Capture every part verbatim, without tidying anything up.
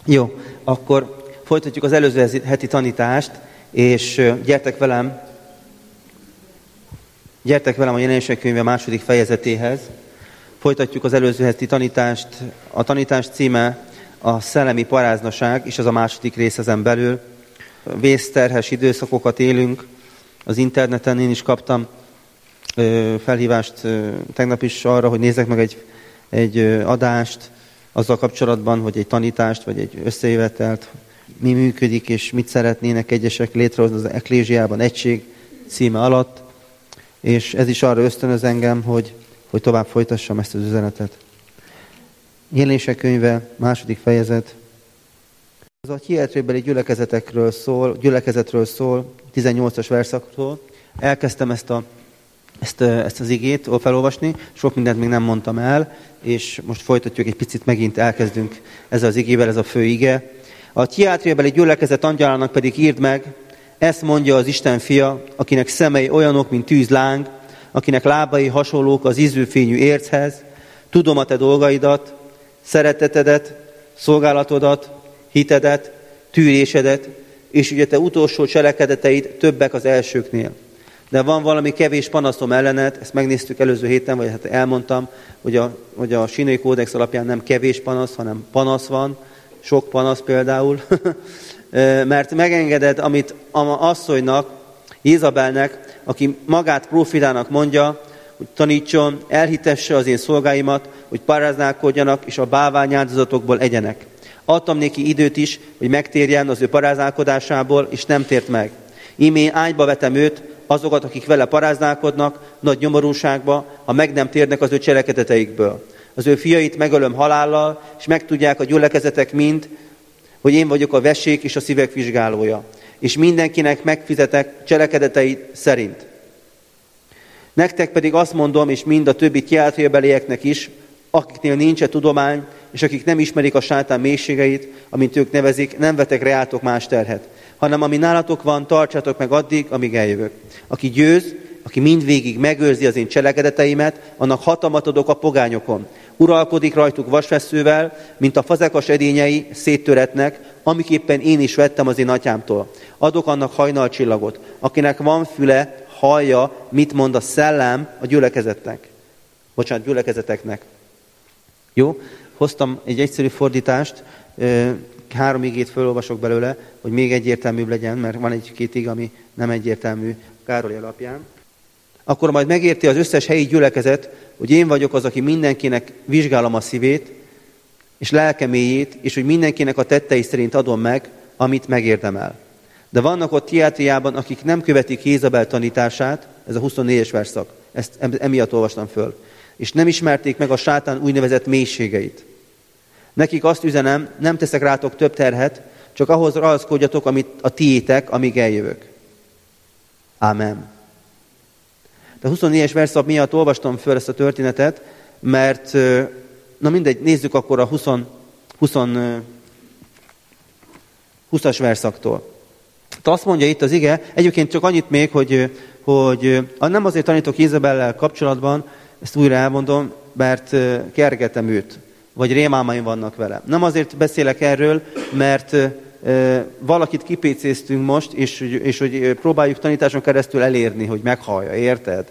Jó, akkor folytatjuk az előző heti tanítást, és gyertek velem, gyertek velem a Jelenések könyve második fejezetéhez. Folytatjuk az előző heti tanítást. A tanítás címe a szellemi paráznaság, és ez a második rész ezen belül. Vészterhes időszakokat élünk. Az interneten én is kaptam felhívást tegnap is arra, hogy nézzek meg egy, egy adást azzal kapcsolatban, hogy egy tanítást, vagy egy összejövetelt, mi működik, és mit szeretnének egyesek létrehozni az Eklézsiában egység címe alatt. És ez is arra ösztönöz engem, hogy, hogy tovább folytassam ezt az üzenetet. Jelenések könyve, második fejezet. Az a hihetetlenbeli gyülekezetekről szól, gyülekezetről szól, tizennyolcas verszaktól. Elkezdtem ezt, a, ezt, ezt az igét felolvasni, sok mindent még nem mondtam el, és most folytatjuk egy picit, megint elkezdünk ezzel az igével, ez a fő ige. A Thiátriabeli gyülekezet angyalának pedig írd meg, ezt mondja az Isten fia, akinek szemei olyanok, mint tűzláng, akinek lábai hasonlók az ízűfényű érchez, tudom a te dolgaidat, szeretetedet, szolgálatodat, hitedet, tűrésedet, és ugye te utolsó cselekedeteid többek az elsőknél. De van valami kevés panaszom ellened, ezt megnéztük előző héten, vagy hát elmondtam, hogy a, hogy a Sinai kódex alapján nem kevés panasz, hanem panasz van, sok panasz például, mert megengeded, amit asszonynak, Jézabelnek, aki magát prófitának mondja, hogy tanítson, elhitesse az én szolgáimat, hogy paráználkodjanak, és a bálványáldozatokból egyenek. Adtam néki időt is, hogy megtérjen az ő paráználkodásából, és nem tért meg. Ímé ágyba vetem őt, azokat, akik vele paráználkodnak, nagy nyomorúságba, ha meg nem térnek az ő cselekedeteikből. Az ő fiait megölöm halállal, és megtudják a gyülekezetek mind, hogy én vagyok a vesék és a szívek vizsgálója, és mindenkinek megfizetek cselekedetei szerint. Nektek pedig azt mondom, és mind a többi Thiátriabelieknek is, akiknél nincs tudomány, és akik nem ismerik a sátán mélységeit, amint ők nevezik, nem vetek reátok más terhet, hanem ami nálatok van, tartsátok meg addig, amíg eljövök. Aki győz, aki mindvégig megőrzi az én cselekedeteimet, annak hatalmat adok a pogányokon. Uralkodik rajtuk vasfesszővel, mint a fazekas edényei széttöretnek, amiképpen én is vettem az én atyámtól. Adok annak hajnalcsillagot, akinek van füle, hallja, mit mond a szellem a gyülekezetnek. Bocsánat, gyülekezeteknek. Jó? Hoztam egy egyszerű fordítást, három igét felolvasok belőle, hogy még egyértelműbb legyen, mert van egy-két ig, ami nem egyértelmű Károly alapján. Akkor majd megérti az összes helyi gyülekezet, hogy én vagyok az, aki mindenkinek vizsgálom a szívét, és lelke mélyét, és hogy mindenkinek a tettei szerint adom meg, amit megérdemel. De vannak ott Thiátriában, akik nem követik Jézabel tanítását, ez a huszonnégyes verszak, ezt emiatt olvastam föl, és nem ismerték meg a sátán úgynevezett mélységeit. Nekik azt üzenem, nem teszek rátok több terhet, csak ahhoz ragaszkodjatok, amit a tiétek, amíg eljövök. Ámen. De a huszonnégyes verszak miatt olvastam föl ezt a történetet, mert, na mindegy, nézzük akkor a húszas verszaktól. Azt mondja itt az ige, egyébként csak annyit még, hogy, hogy nem azért tanítok Jézabellel kapcsolatban, ezt újra elmondom, mert kergetem őt, vagy rémálmaim vannak vele. Nem azért beszélek erről, mert valakit kipécéztünk most, és, és hogy próbáljuk tanításon keresztül elérni, hogy meghallja, érted?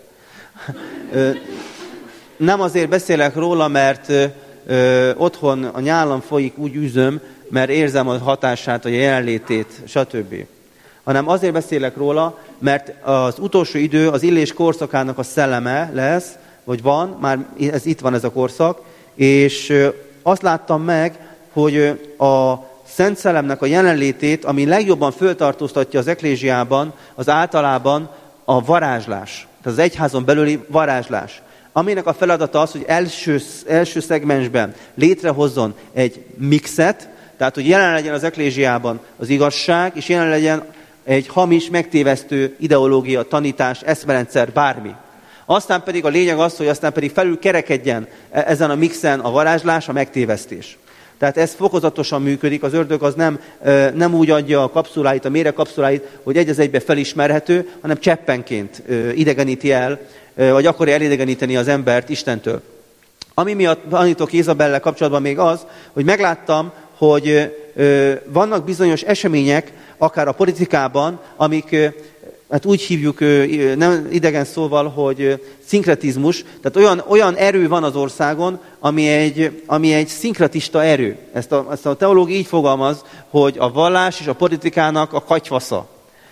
Nem azért beszélek róla, mert otthon a nyálam folyik, úgy üzöm, mert érzem a hatását, a jelenlétét, stb. Hanem azért beszélek róla, mert az utolsó idő az Illés korszakának a szelleme lesz, vagy van, már ez itt van ez a korszak, és azt láttam meg, hogy a Szent Szellemnek a jelenlétét, ami legjobban föltartóztatja az eklézsiában, az általában a varázslás. Tehát az egyházon belüli varázslás. Aminek a feladata az, hogy első, első szegmensben létrehozzon egy mixet, tehát hogy jelen legyen az eklézsiában az igazság, és jelen legyen egy hamis, megtévesztő ideológia, tanítás, eszmerendszer, bármi. Aztán pedig a lényeg az, hogy aztán pedig felül kerekedjen ezen a mixen a varázslás, a megtévesztés. Tehát ez fokozatosan működik, az ördög az nem, nem úgy adja a kapszuláit, a méregkapszuláit, hogy egy az egybe felismerhető, hanem cseppenként idegeníti el, vagy akarja elidegeníteni az embert Istentől. Ami miatt tanítok Jézabellel kapcsolatban még az, hogy megláttam, hogy ö, vannak bizonyos események, akár a politikában, amik, ö, hát úgy hívjuk ö, nem idegen szóval, hogy ö, szinkretizmus, tehát olyan, olyan erő van az országon, ami egy, ami egy szinkretista erő. Ezt a, ezt a teológia így fogalmaz, hogy a vallás és a politikának a katyvasza.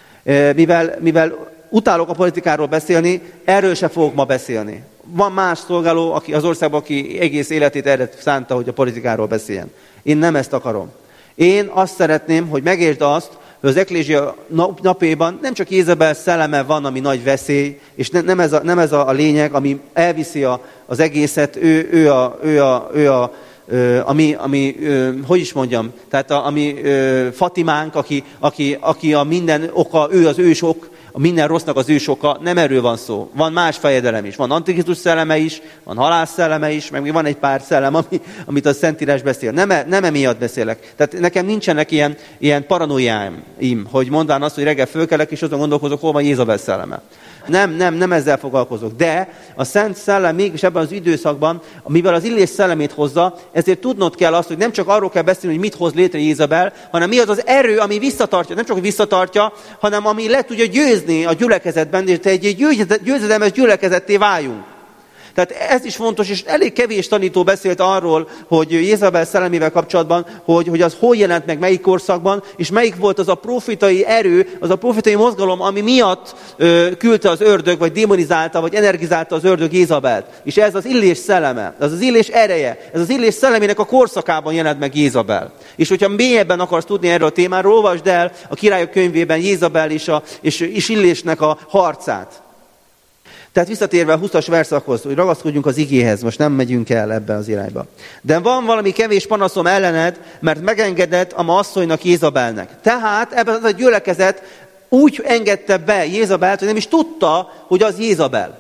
Mivel, mivel utálok a politikáról beszélni, erről se fogok ma beszélni. Van más szolgáló, aki az országban, aki egész életét erre szánta, hogy a politikáról beszéljen. Én nem ezt akarom. Én azt szeretném, hogy megértsd azt, hogy az eklézsia nap, napjában nem csak Jézabel szelleme van, ami nagy veszély, és ne, nem ez a, nem ez a, a lényeg, ami elviszi a, az egészet, ő, ő a, ő a, ő a ami, ami hogy is mondjam, tehát a, ami Fatimánk, aki, aki, aki a minden oka, ő az ősok, a minden rossznak az ősoka, nem erről van szó. Van más fejedelem is. Van Antikrisztus szelleme is, van halász szelleme is, meg van egy pár szellem, ami, amit a Szentírás beszél. Nem, nem emiatt beszélek. Tehát nekem nincsenek ilyen, ilyen paranoiáim, hogy mondván azt, hogy reggel fölkelek, és azon gondolkozok, hol van Jézabel szelleme. Nem, nem, nem ezzel foglalkozok. De a Szent Szellem mégis ebben az időszakban, mivel az Illés szellemét hozza, ezért tudnod kell azt, hogy nem csak arról kell beszélni, hogy mit hoz létre Jézabel, hanem mi az az erő, ami visszatartja, nem csak hogy visszatartja, hanem ami le tudja győzni a gyülekezetben, és egy győzedelmes gyülekezetté váljunk. Tehát ez is fontos, és elég kevés tanító beszélt arról, hogy Jézabel szellemével kapcsolatban, hogy, hogy az hol jelent meg melyik korszakban, és melyik volt az a profétai erő, az a profétai mozgalom, ami miatt ö, küldte az ördög, vagy démonizálta, vagy energizálta az ördög Jézabelt. És ez az Illés szelleme, az az Illés ereje, ez az Illés szellemének a korszakában jelent meg Jézabel. És hogyha mélyebben akarsz tudni erről a témáról, olvasd el a Királyok könyvében Jézabel és, a, és, és Illésnek a harcát. Tehát visszatérve a huszas verszakhoz, hogy ragaszkodjunk az igéhez, most nem megyünk el ebbe az irányba. De van valami kevés panaszom ellened, mert megengedett a ma asszonynak Jézabelnek. Tehát ebben az a gyülekezet úgy engedte be Jézabelt, hogy nem is tudta, hogy az Jézabel.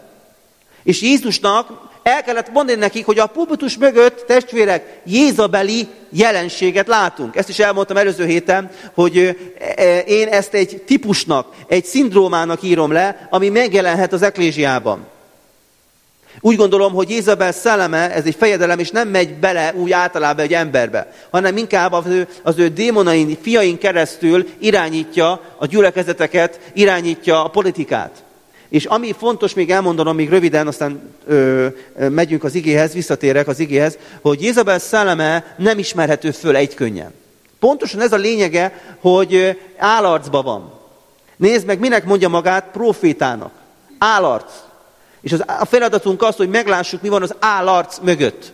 És Jézusnak el kellett mondani nekik, hogy a pulpitus mögött, testvérek, jézabeli jelenséget látunk. Ezt is elmondtam előző héten, hogy én ezt egy típusnak, egy szindrómának írom le, ami megjelenhet az eklézsiában. Úgy gondolom, hogy Jézabel szelleme, ez egy fejedelem, és nem megy bele úgy általában egy emberbe, hanem inkább az ő, az ő démonain, fiain keresztül irányítja a gyülekezeteket, irányítja a politikát. És ami fontos még elmondanom, még röviden, aztán ö, ö, megyünk az igéhez, visszatérek az igéhez, hogy Jézabel szelleme nem ismerhető föl egykönnyen. Pontosan ez a lényege, hogy állarcban van. Nézd meg, minek mondja magát profétának. Állarc. És az, a feladatunk az, hogy meglássuk, mi van az állarc mögött.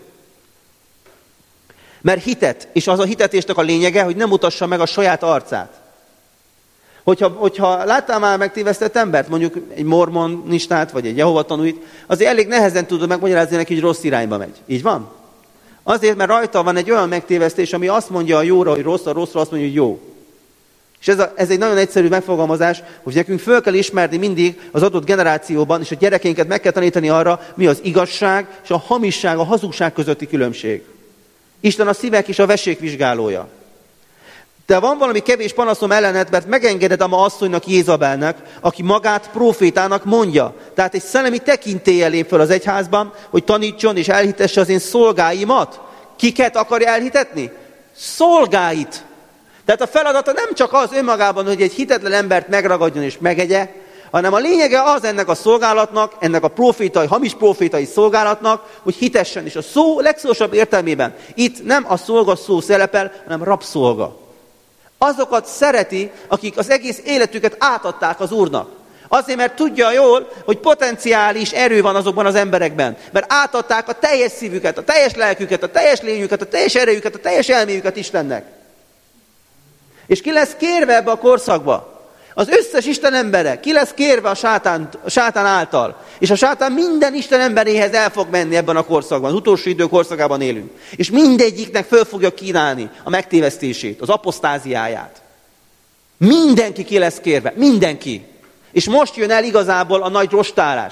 Mert hitet, és az a hitetésnek a lényege, hogy nem mutassa meg a saját arcát. Hogyha, hogyha láttál már megtévesztett embert, mondjuk egy mormonistát, vagy egy Jehova tanúit, azért elég nehezen tudod megmagyarázni neki, hogy rossz irányba megy. Így van? Azért, mert rajta van egy olyan megtévesztés, ami azt mondja a jóra, hogy rossz, a rosszra azt mondja, hogy jó. És ez, a, ez egy nagyon egyszerű megfogalmazás, hogy nekünk föl kell ismerni mindig az adott generációban, és a gyerekeinket meg kell tanítani arra, mi az igazság és a hamisság, a hazugság közötti különbség. Isten a szívek és a vesék vizsgálója. De van valami kevés panaszom ellened, mert megengeded a ma asszonynak Jézabelnek, aki magát profétának mondja. Tehát egy szellemi tekintéllyel lép föl az egyházban, hogy tanítson és elhitesse az én szolgáimat. Kiket akarja elhitetni? Szolgáit. Tehát a feladata nem csak az önmagában, hogy egy hitetlen embert megragadjon és megegye, hanem a lényege az ennek a szolgálatnak, ennek a profétai, hamis profétai szolgálatnak, hogy hitessen. És a szó legszorosabb értelmében itt nem a szolga szó szerepel, hanem rabszolga. Azokat szereti, akik az egész életüket átadták az Úrnak. Azért, mert tudja jól, hogy potenciális erő van azokban az emberekben. Mert átadták a teljes szívüket, a teljes lelküket, a teljes lényüket, a teljes erejüket, a teljes elméjüket Istennek. És ki lesz kérve ebbe a korszakba? Az összes Isten embere, ki lesz kérve a sátán, a sátán által. És a sátán minden Isten emberéhez el fog menni ebben a korszakban. Az utolsó idő korszakában élünk. És mindegyiknek föl fogja kínálni a megtévesztését, az aposztáziáját. Mindenki ki lesz kérve. Mindenki. És most jön el igazából a nagy rostálás.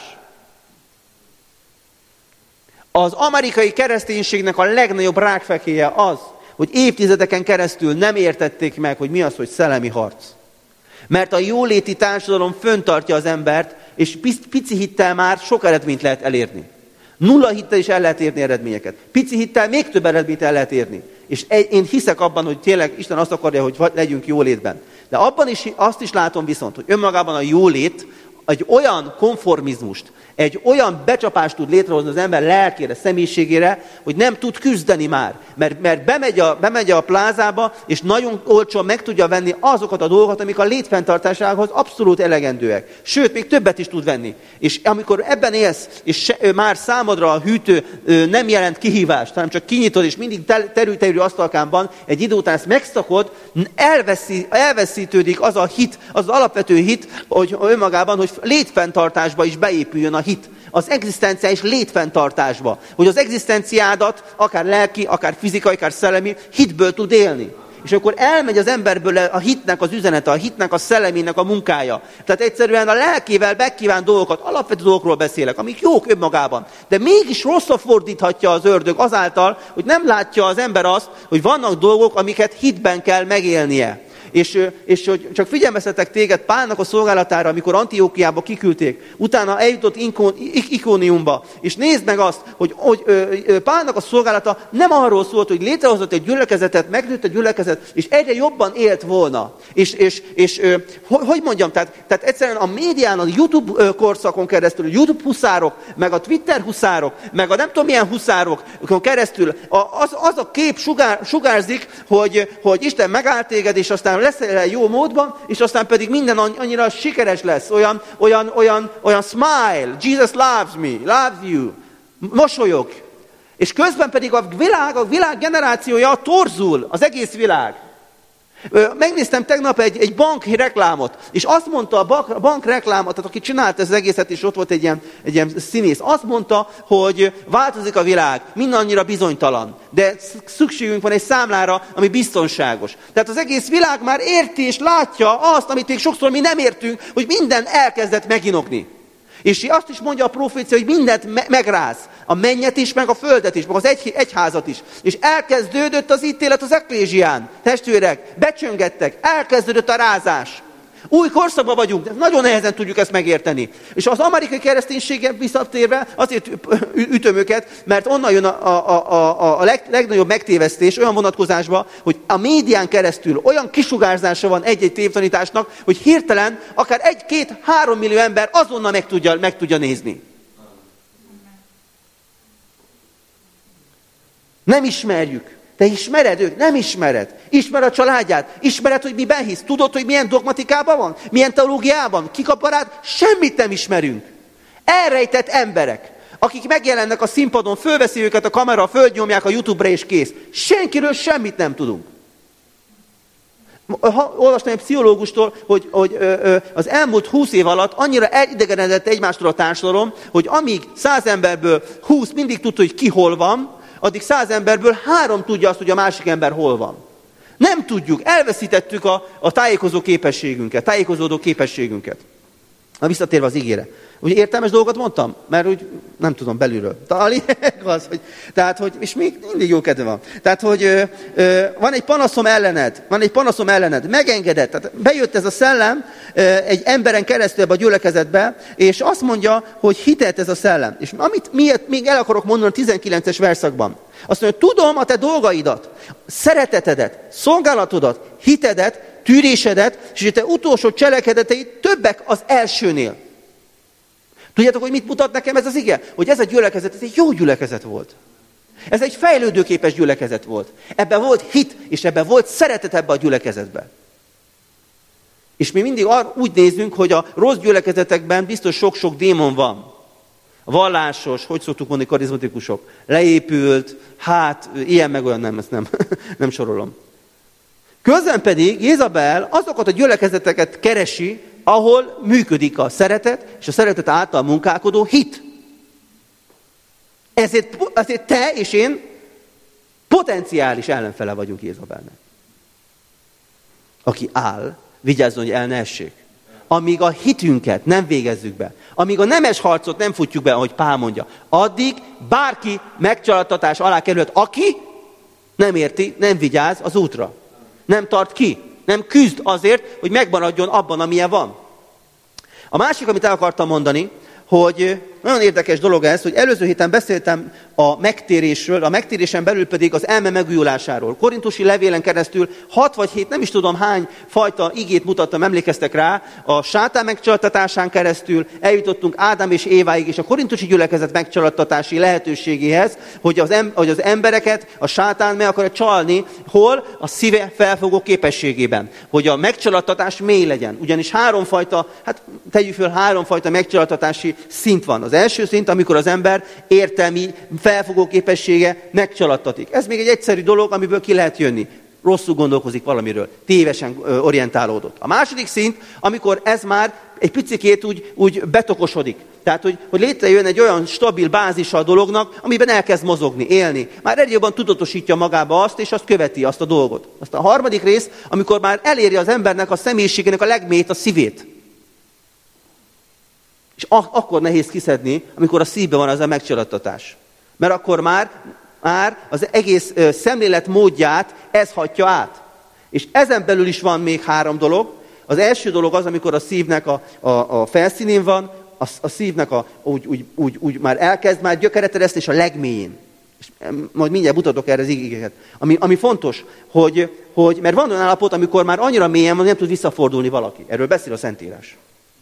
Az amerikai kereszténységnek a legnagyobb rákfekéje az, hogy évtizedeken keresztül nem értették meg, hogy mi az, hogy szellemi harc. Mert a jóléti társadalom föntartja az embert, és pici hittel már sok eredményt lehet elérni. Nulla hittel is el lehet érni eredményeket. Pici hittel még több eredményt el lehet érni. És én hiszek abban, hogy tényleg Isten azt akarja, hogy legyünk jólétben. De abban is, azt is látom viszont, hogy önmagában a jólét egy olyan konformizmust, egy olyan becsapást tud létrehozni az ember lelkére, személyiségére, hogy nem tud küzdeni már. Mert, mert bemegy, a, bemegy a plázába, és nagyon olcsón meg tudja venni azokat a dolgokat, amik a létfenntartásához abszolút elegendőek. Sőt, még többet is tud venni. És amikor ebben élsz, és se, már számodra a hűtő nem jelent kihívást, hanem csak kinyitod, és mindig terül-terül asztalkán egy idő után ezt megszakod, elveszi, elveszítődik az a hit, az, az alapvető hit, hogy önmagában, hogy létfenntartásba is beépüljön a hit. Az egzisztenciális létfenntartásba. Hogy az egzisztenciádat, akár lelki, akár fizikai, akár szellemi, hitből tud élni. És akkor elmegy az emberből a hitnek az üzenete, a hitnek a szellemének a munkája. Tehát egyszerűen a lelkével megkíván dolgokat, alapvető dolgokról beszélek, amik jók önmagában. De mégis rosszra fordíthatja az ördög azáltal, hogy nem látja az ember azt, hogy vannak dolgok, amiket hitben kell megélnie. És, és hogy csak figyelmeztetek téged Pálnak a szolgálatára, amikor Antiókiába kiküldték, utána eljutott Ikóniumba, és nézd meg azt, hogy, hogy Pálnak a szolgálata nem arról szólt, hogy létrehozott egy gyülekezetet, megnőtt egy gyülekezet, és egyre jobban élt volna. És, és, és hogy mondjam, tehát, tehát egyszerűen a médián, a YouTube korszakon keresztül, a YouTube huszárok, meg a Twitter huszárok, meg a nem tudom milyen huszárokon keresztül, az, az a kép sugár, sugárzik, hogy, hogy Isten megállt téged, és aztán leszel jó módban, és aztán pedig minden annyira sikeres lesz, olyan, olyan, olyan, olyan smile, Jesus loves me, loves you, mosolyog. És közben pedig a világ, a világ generációja torzul, az egész világ. Megnéztem tegnap egy, egy bank reklámot, és azt mondta a bank, a bank reklámot, tehát aki csinálta ezt az egészet, és ott volt egy ilyen, egy ilyen színész, azt mondta, hogy változik a világ, mindannyira bizonytalan, de szükségünk van egy számlára, ami biztonságos. Tehát az egész világ már érti és látja azt, amit még sokszor mi nem értünk, hogy minden elkezdett meginogni. És azt is mondja a profécia, hogy mindent me- megráz. A mennyet is, meg a földet is, meg az egy- egyházat is. És elkezdődött az ítélet az eklézsián. Testvérek, becsöngettek, elkezdődött a rázás. Új korszakban vagyunk, de nagyon nehezen tudjuk ezt megérteni. És az amerikai kereszténységgel visszatérve azért ütöm őket, mert onnan jön a, a, a, a leg, legnagyobb megtévesztés olyan vonatkozásban, hogy a médián keresztül olyan kisugárzása van egy-egy tévtanításnak, hogy hirtelen akár egy-két-három millió ember azonnal meg tudja, meg tudja nézni. Nem ismerjük. Te ismered őt? Nem ismered. Ismered a családját? Ismered, hogy miben hisz? Tudod, hogy milyen dogmatikában van? Milyen teológiában? Kik a barát? Semmit nem ismerünk. Elrejtett emberek, akik megjelennek a színpadon, fölveszi őket a kamera, földnyomják a YouTube-ra és kész. Senkiről semmit nem tudunk. Ha, olvastam egy pszichológustól, hogy, hogy ö, ö, az elmúlt húsz év alatt annyira elidegenedett egymástól a társadalom, hogy amíg száz emberből húsz mindig tudta, hogy ki hol van, addig száz emberből három tudja azt, hogy a másik ember hol van. Nem tudjuk, elveszítettük a, a tájékozó képességünket, tájékozódó képességünket. Na, visszatérve az igére. Úgy értelmes dolgot mondtam? Mert úgy nem tudom belülről. A lényeg az, hogy, tehát, hogy, és még mindig jó kedve van. Tehát, hogy ö, ö, van egy panaszom ellened, van egy panaszom ellened, megengedett. Tehát bejött ez a szellem ö, egy emberen keresztül ebbe a gyülekezetbe, és azt mondja, hogy hitelt ez a szellem. És amit miért még el akarok mondani a tizenkilences verszakban. Azt mondja, tudom a te dolgaidat, szeretetedet, szolgálatodat, hitedet, tűrésedet, és a te utolsó cselekedeteid többek az elsőnél. Tudjátok, hogy mit mutat nekem ez az ige? Hogy ez a gyülekezet, ez egy jó gyülekezet volt. Ez egy fejlődőképes gyülekezet volt. Ebben volt hit, és ebben volt szeretet ebbe a gyülekezetbe. És mi mindig úgy nézünk, hogy a rossz gyülekezetekben biztos sok-sok démon van. A vallásos, hogy szoktuk mondani, karizmatikusok, leépült, hát, ilyen meg olyan nem, ezt nem, nem sorolom. Közben pedig Jézabel azokat a gyülekezeteket keresi, ahol működik a szeretet, és a szeretet által munkálkodó hit. Ezért, ezért te és én potenciális ellenfele vagyunk Jézabelnek. Aki áll, vigyázzon, hogy el ne essék. Amíg a hitünket nem végezzük be, amíg a nemes harcot nem futjuk be, ahogy Pál mondja, addig bárki megcsalattatás alá kerülhet, aki nem érti, nem vigyáz az útra. Nem tart ki, nem küzd azért, hogy megmaradjon abban, amilyen van. A másik, amit el akartam mondani, hogy nagyon érdekes dolog ez, hogy előző héten beszéltem a megtérésről, a megtérésen belül pedig az elme megújulásáról. Korintusi levélen keresztül hat vagy hét, nem is tudom hány fajta igét mutattam, emlékeztek rá, a sátán megcsalattatásán keresztül eljutottunk Ádám és Éváig, és a korintusi gyülekezet megcsalattatási lehetőségéhez, hogy az, em, hogy az embereket a sátán meg akarja csalni, hol? A szíve felfogó képességében. Hogy a megcsalattatás mély legyen. Ugyanis háromfajta, hát tegyük föl, háromfajta megcsalattatási szint van. Az első szint, amikor az ember értelmi felfogó képessége megcsalattatik. Ez még egy egyszerű dolog, amiből ki lehet jönni. Rosszul gondolkozik valamiről, tévesen orientálódott. A második szint, amikor ez már egy picikét úgy, úgy betokosodik. Tehát, hogy, hogy létrejön egy olyan stabil bázisa a dolognak, amiben elkezd mozogni, élni. Már egyre jobban tudatosítja magába azt, és azt követi, azt a dolgot. Azt a harmadik rész, amikor már eléri az embernek a személyiségének a legmélyét, a szívét. És ak- akkor nehéz kiszedni, amikor a szívben van az a megcsalattatás. Mert akkor már, már az egész ö, szemlélet módját ez hatja át. És ezen belül is van még három dolog. Az első dolog az, amikor a szívnek a, a, a felszínén van, a, a szívnek a, úgy, úgy, úgy, úgy már elkezd már gyökeret ereszteni, és a legmélyén. És majd mindjárt mutatok erre az igéket. Ami, ami fontos, hogy, hogy, mert van olyan állapot, amikor már annyira mélyen van, hogy nem tud visszafordulni valaki. Erről beszél a Szentírás.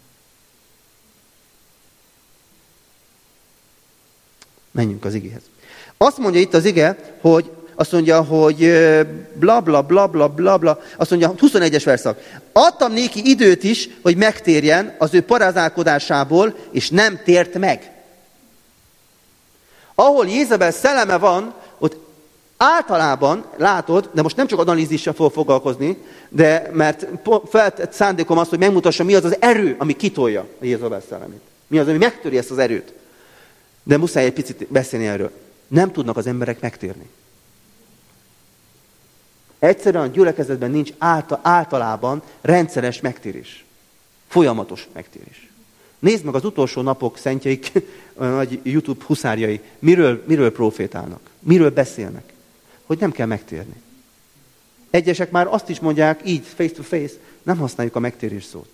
Menjünk az igéhez. Azt mondja itt az ige, hogy azt mondja, hogy bla bla bla bla bla bla, azt mondja, huszonegyes verszak. Adtam néki időt is, hogy megtérjen az ő parázálkodásából, és nem tért meg. Ahol Jézabel szelleme van, ott általában látod, de most nem csak analízissel fog foglalkozni, de mert feltett szándékom az, hogy megmutassa, mi az az erő, ami kitolja a Jézabel szellemét. Mi az, ami megtöri ezt az erőt. De muszáj egy picit beszélni erről. Nem tudnak az emberek megtérni. Egyszerűen a gyülekezetben nincs általában rendszeres megtérés. Folyamatos megtérés. Nézd meg az utolsó napok szentjeik, a nagy YouTube huszárjai, miről, miről profétálnak, miről beszélnek, hogy nem kell megtérni. Egyesek már azt is mondják, így, face to face, nem használjuk a megtérés szót.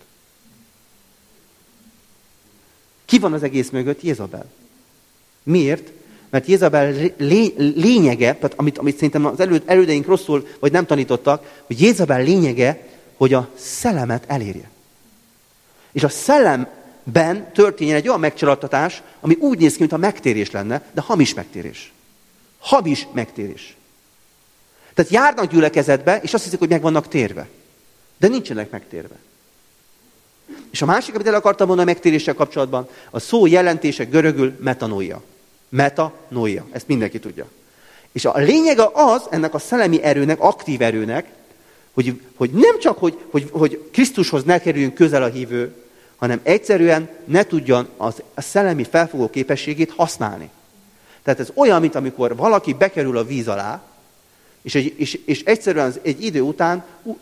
Ki van az egész mögött? Jézabel. Miért? Mert Jézabel lényege, tehát amit, amit szerintem az elő, elődeink rosszul, vagy nem tanítottak, hogy Jézabel lényege, hogy a szellemet elérje. És a szellemben történjen egy olyan megcsalattatás, ami úgy néz ki, mintha megtérés lenne, de hamis megtérés. Hamis megtérés. Tehát járnak gyülekezetbe, és azt hiszik, hogy meg vannak térve. De nincsenek megtérve. És a másik, amit el akartam mondani a megtéréssel kapcsolatban, a szó jelentése görögül metanoia. Metanoia. Ezt mindenki tudja. És a lényege az, ennek a szellemi erőnek, aktív erőnek, hogy, hogy nem csak, hogy, hogy, hogy Krisztushoz ne kerüljön közel a hívő, hanem egyszerűen ne tudjon az, a szellemi felfogó képességét használni. Tehát ez olyan, mint amikor valaki bekerül a víz alá, és, egy, és, és egyszerűen egy idő után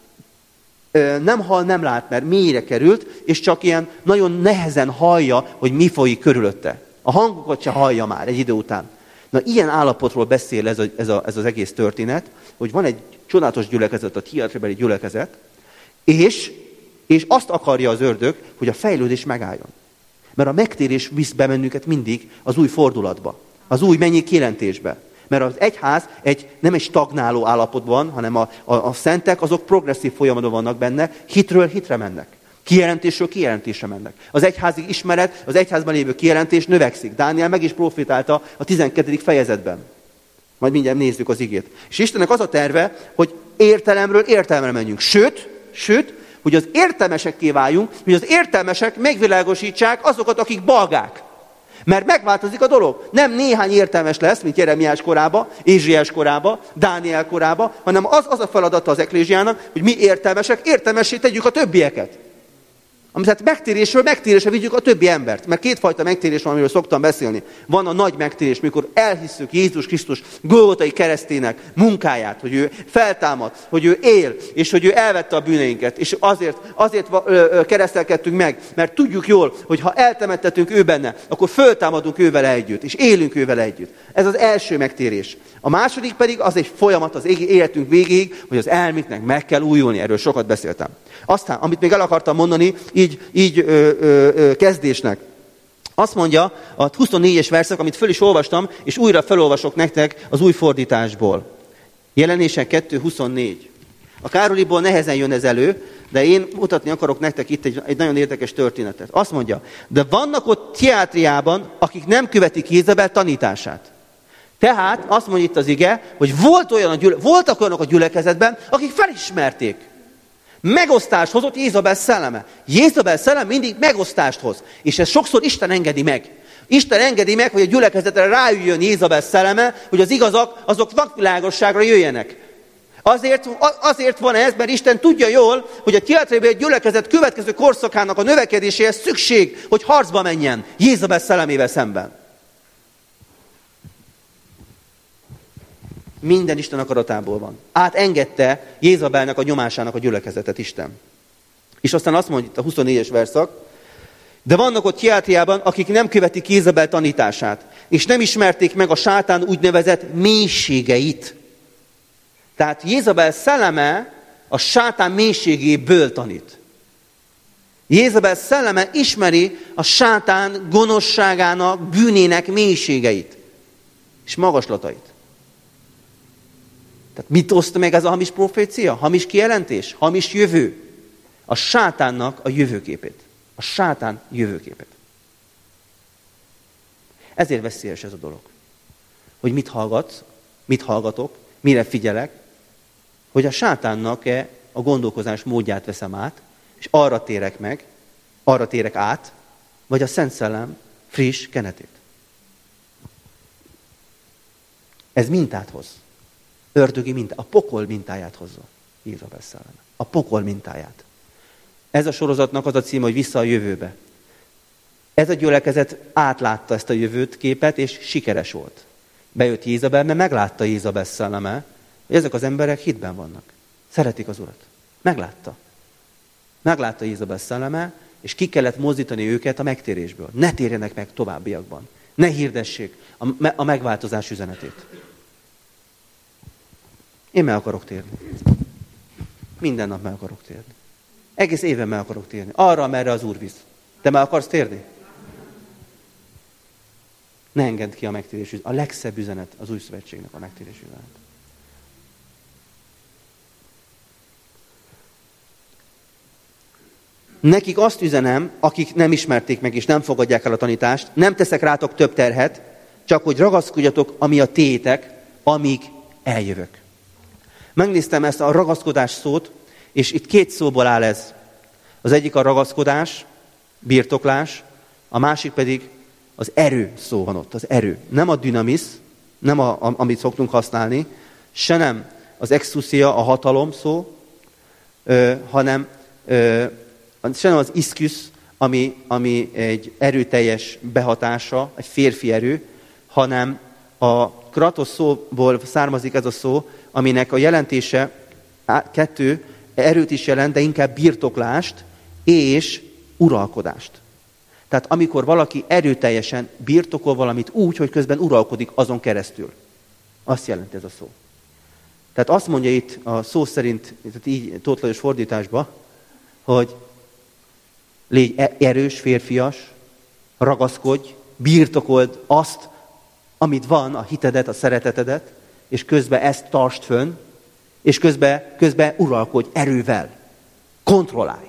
nem hall, nem lát, mert mélyre került, és csak ilyen nagyon nehezen hallja, hogy mi folyik körülötte. A hangokat se hallja már egy idő után. Na, ilyen állapotról beszél ez, a, ez, a, ez az egész történet, hogy van egy csodálatos gyülekezet, a Thiatira-beli gyülekezet, és, és azt akarja az ördög, hogy a fejlődés megálljon. Mert a megtérés visz be bennünket mindig az új fordulatba, az új mennyi kijelentésbe. Mert az egyház egy, nem egy stagnáló állapotban, hanem a, a, a szentek azok progresszív folyamatban vannak benne, hitről hitre mennek. Kijelentésről kijelentésre mennek. Az egyházi ismeret, az egyházban lévő kijelentés növekszik. Dániel meg is profétálta a tizenkettedik fejezetben. Majd mindjárt nézzük az igét. És Istennek az a terve, hogy értelemről értelemre menjünk. Sőt, sőt, hogy az értelmesekké váljunk, hogy az értelmesek megvilágosítsák azokat, akik balgák. Mert megváltozik a dolog. Nem néhány értelmes lesz, mint Jeremiás korába, Ézsaiás korába, Dániel korába, hanem az, az a feladata az eklézsiának, hogy mi értelmesek, értelmessé tegyük a többieket. Tehát megtérésről megtérésre vigyük a többi embert. Mert kétfajta megtérés van, amiről szoktam beszélni. Van a nagy megtérés, mikor elhisszük Jézus Krisztus Golgotai keresztének munkáját, hogy ő feltámad, hogy ő él, és hogy ő elvette a bűneinket. És azért, azért keresztelkedtünk meg, mert tudjuk jól, hogy ha eltemettetünk ő benne, akkor föltámadunk ővel együtt, és élünk ővel együtt. Ez az első megtérés. A második pedig az egy folyamat az életünk végéig, hogy az elménknek meg kell újulni. Erről sokat beszéltem. Aztán, amit még el akartam mondani, így, így ö, ö, ö, kezdésnek, Azt mondja a huszonnégyes verszak, amit föl is olvastam, és újra felolvasok nektek az új fordításból. Jelenések kettő huszonnégy. A Károliból nehezen jön ez elő, de én mutatni akarok nektek itt egy, egy nagyon érdekes történetet. Azt mondja, de vannak ott Thiátriában, akik nem követik Jézabel tanítását. Tehát azt mondja itt az ige, hogy volt olyan a gyüle, voltak olyanok a gyülekezetben, akik felismerték. Megosztást hozott Jézabel szelleme. Jézabel szelleme mindig megosztást hoz. És ezt sokszor Isten engedi meg. Isten engedi meg, hogy a gyülekezetre ráüljön Jézabel szelleme, hogy az igazak, azok napvilágosságra jöjjenek. Azért, azért van ez, mert Isten tudja jól, hogy a Thiátriai gyülekezet következő korszakának a növekedéséhez szükség, hogy harcba menjen Jézabel szellemével szemben. Minden Isten akaratából van. Átengedte Jézabelnek a nyomásának a gyülekezetet Isten. És aztán azt mondja a huszonnégyes verszak, de vannak ott Thiátriában, akik nem követik Jézabel tanítását, és nem ismerték meg a sátán úgynevezett mélységeit. Tehát Jézabel szelleme a sátán mélységéből tanít. Jézabel szelleme ismeri a sátán gonoszságának, bűnének mélységeit és magaslatait. Tehát mit oszt meg ez a hamis profécia? Hamis kijelentés? Hamis jövő? A sátánnak a jövőképét. A sátán jövőképét. Ezért veszélyes ez a dolog. Hogy mit hallgatsz, mit hallgatok, mire figyelek, hogy a sátánnak-e a gondolkozás módját veszem át, és arra térek meg, arra térek át, vagy a Szent Szellem friss kenetét. Ez mintát hoz. Ördögi mintát, a pokol mintáját hozza Jézabel szelleme. A pokol mintáját. Ez a sorozatnak az a címe, hogy vissza a jövőbe. Ez a gyülekezet átlátta ezt a jövőt képet, és sikeres volt. Bejött Jézabel, mert meglátta Jézabel szelleme, hogy ezek az emberek hitben vannak. Szeretik az Urat. Meglátta. Meglátta Jézabel szelleme, és ki kellett mozdítani őket a megtérésből. Ne térjenek meg továbbiakban. Ne hirdessék a megváltozás üzenetét. Én meg akarok térni. Minden nap meg akarok térni. Egész éven meg akarok térni. Arra, amerre az Úr visz. Te meg akarsz térni? Ne engedd ki a megtérés üzenet. A legszebb üzenet az új szövetségnek a megtérés üzenet. Nekik azt üzenem, akik nem ismerték meg és nem fogadják el a tanítást, nem teszek rátok több terhet, csak hogy ragaszkodjatok, ami a tétek, amíg eljövök. Megnéztem ezt a ragaszkodás szót, és itt két szóból áll ez. Az egyik a ragaszkodás, birtoklás, a másik pedig az erő szó van ott, az erő. Nem a dinamisz, nem a, a, amit szoktunk használni, se nem az exousia, a hatalom szó, ö, hanem ö, se nem az iszküsz, ami, ami egy erőteljes behatása, egy férfi erő, hanem a kratos szóból származik ez a szó, aminek a jelentése kettő, erőt is jelent, de inkább birtoklást és uralkodást. Tehát amikor valaki erőteljesen birtokol valamit úgy, hogy közben uralkodik azon keresztül. Azt jelenti ez a szó. Tehát azt mondja itt a szó szerint, tehát így tótlajos fordításban, hogy légy erős, férfias, ragaszkodj, birtokold azt, amit van, a hitedet, a szeretetedet, és közben ezt tartsd fönn, és közben, közben uralkodj erővel. Kontrollálj.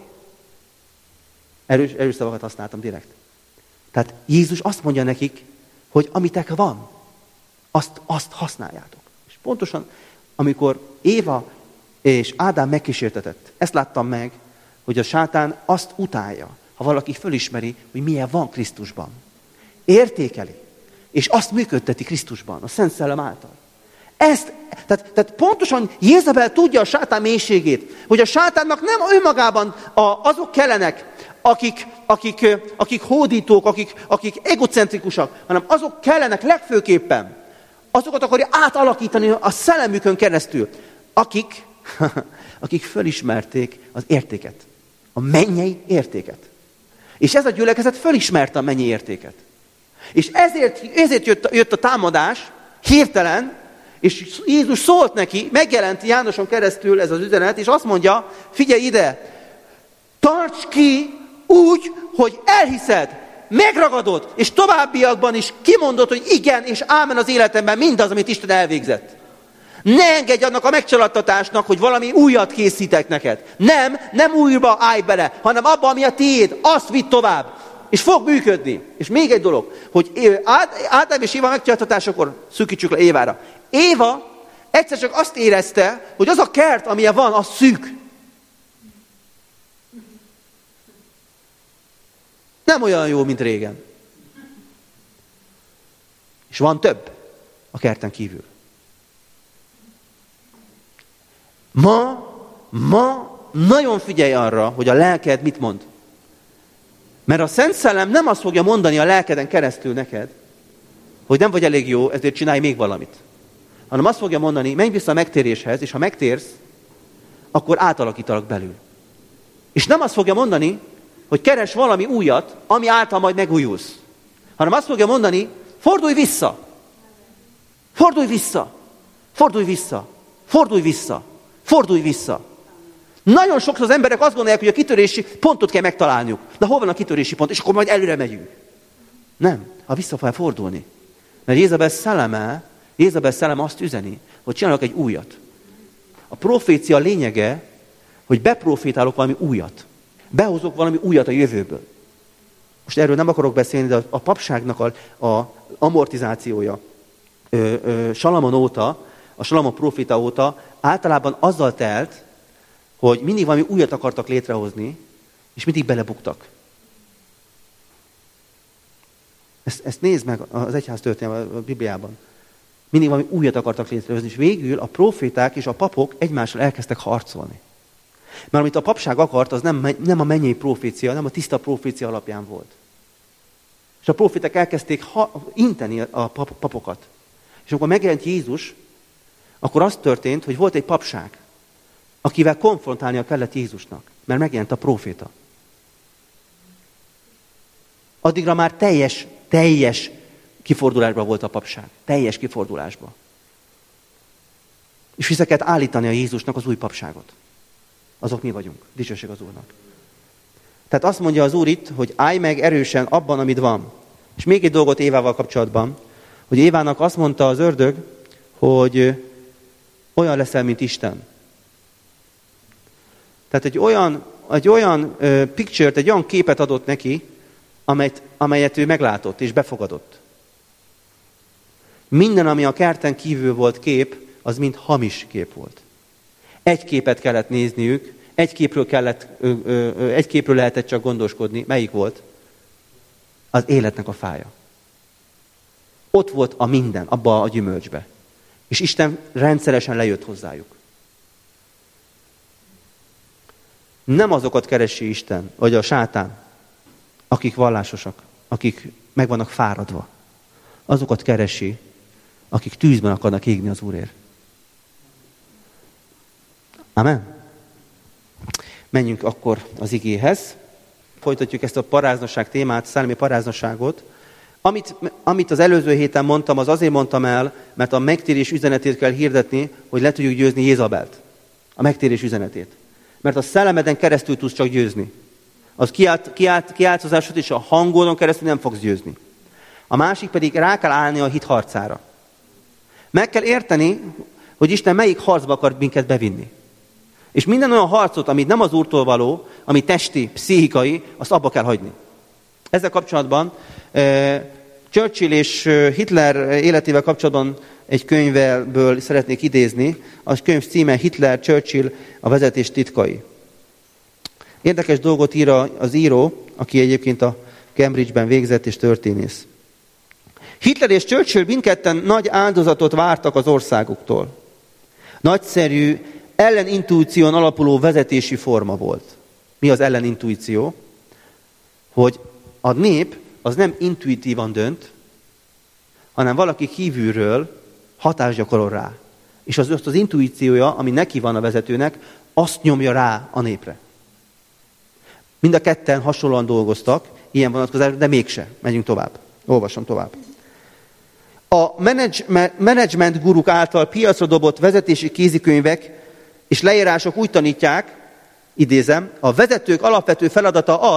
Erős, erős szavakat használtam direkt. Tehát Jézus azt mondja nekik, hogy amitek van, azt, azt használjátok. És pontosan, amikor Éva és Ádám megkísértetett, ezt láttam meg, hogy a sátán azt utálja, ha valaki fölismeri, hogy milyen van Krisztusban. Értékeli. És azt működteti Krisztusban, a Szent Szellem által. Ezt, tehát, tehát pontosan Jézabel tudja a sátán mélységét, hogy a sátánnak nem önmagában a, azok kellenek, akik, akik, akik hódítók, akik, akik egocentrikusak, hanem azok kellenek legfőképpen. Azokat akarja átalakítani a szellemükön keresztül, akik, akik fölismerték az értéket, a mennyei értéket. És ez a gyülekezet fölismerte a mennyei értéket. És ezért, ezért jött, jött a támadás, hirtelen, és Jézus szólt neki, megjelent Jánoson keresztül ez az üzenet, és azt mondja, figyelj ide, tarts ki úgy, hogy elhiszed, megragadod, és továbbiakban is kimondod, hogy igen, és ámen az életemben mindaz, amit Isten elvégzett. Ne engedj annak a megcsalattatásnak, hogy valami újat készítek neked. Nem, nem újba állj bele, hanem abba, ami a tiéd, azt vidd tovább. És fog működni. És még egy dolog, hogy Ádám és Éva megcsalattatásakor szűkítsük le Évára. Éva egyszer csak azt érezte, hogy az a kert, amilyen van, az szűk. Nem olyan jó, mint régen. És van több a kerten kívül. Ma, ma nagyon figyelj arra, hogy a lelked mit mond. Mert a Szent Szellem nem azt fogja mondani a lelkeden keresztül neked, hogy nem vagy elég jó, ezért csinálj még valamit. Hanem azt fogja mondani, menj vissza a megtéréshez, és ha megtérsz, akkor átalakítalak belül. És nem azt fogja mondani, hogy keres valami újat, ami által majd megújulsz. Hanem azt fogja mondani, fordulj vissza. Fordulj vissza. Fordulj vissza. Fordulj vissza. Fordulj vissza. Nagyon sokszor az emberek azt gondolják, hogy a kitörési pontot kell megtalálniuk. De hol van a kitörési pont? És akkor majd előre megyünk. Nem. Ha vissza kell fordulni. Mert Jézabel szelleme, Jézabel szelleme azt üzeni, hogy csinálok egy újat. A profécia lényege, hogy beprofétálok valami újat. Behozok valami újat a jövőből. Most erről nem akarok beszélni, de a papságnak a, a amortizációja ö, ö, Salamon óta, a Salamon proféta óta általában azzal telt, hogy mindig valami újat akartak létrehozni, és mindig belebuktak. Ezt, ezt nézd meg az egyház történelme a Bibliában. Mindig valami újat akartak létrehozni, és végül a proféták és a papok egymással elkezdtek harcolni. Mert amit a papság akart, az nem, nem a mennyei profécia, nem a tiszta profécia alapján volt. És a proféták elkezdték ha, inteni a pap, papokat. És amikor megjelent Jézus, akkor az történt, hogy volt egy papság, akivel konfrontálnia kellett Jézusnak, mert megjelent a proféta. Addigra már teljes, teljes kifordulásban volt a papság. Teljes kifordulásban. És vissza kellett állítani a Jézusnak az új papságot. Azok mi vagyunk. Dicsőség az Úrnak. Tehát azt mondja az Úr itt, hogy állj meg erősen abban, amit van. És még egy dolgot Évával kapcsolatban, hogy Évának azt mondta az ördög, hogy olyan leszel, mint Isten. Tehát egy olyan, egy olyan uh, picture-t, egy olyan képet adott neki, amelyet, amelyet ő meglátott és befogadott. Minden, ami a kerten kívül volt kép, az mind hamis kép volt. Egy képet kellett nézniük, egy képről, kellett, ö, ö, ö, egy képről lehetett csak gondoskodni. Melyik volt? Az életnek a fája. Ott volt a minden, abba a gyümölcsbe. És Isten rendszeresen lejött hozzájuk. Nem azokat keresi Isten, vagy a sátán, akik vallásosak, akik meg vannak fáradva. Azokat keresi, akik tűzben akarnak égni az Úrért. Amen. Menjünk akkor az igéhez. Folytatjuk ezt a paráznaság témát, szellemi paráznaságot. Amit, amit az előző héten mondtam, az azért mondtam el, mert a megtérés üzenetét kell hirdetni, hogy le tudjuk győzni Jézabelt. A megtérés üzenetét. Mert a szellemeden keresztül tudsz csak győzni. Az kiált, kiált, kiáltozásod és a hangodon keresztül nem fogsz győzni. A másik pedig rá kell állni a hit harcára. Meg kell érteni, hogy Isten melyik harcba akar minket bevinni. És minden olyan harcot, amit nem az Úrtól való, ami testi, pszichikai, azt abba kell hagyni. Ezzel kapcsolatban uh, Churchill és Hitler életével kapcsolatban egy könyvből szeretnék idézni. A könyv címe Hitler, Churchill, a vezetés titkai. Érdekes dolgot ír az író, aki egyébként a Cambridge-ben végzett és történész. Hitler és Churchill mindketten nagy áldozatot vártak az országuktól. Nagyszerű, ellenintuíción alapuló vezetési forma volt. Mi az ellenintuíció? Hogy a nép az nem intuitívan dönt, hanem valaki kívülről hatást gyakorol rá. És az, az intuíciója, ami neki van a vezetőnek, azt nyomja rá a népre. Mind a ketten hasonlóan dolgoztak, ilyen vonatkozásban, de mégse. Megyünk tovább. Olvasom tovább. A menedzsment guruk által piacra dobott vezetési kézikönyvek és leírások úgy tanítják, idézem, a vezetők alapvető feladata az,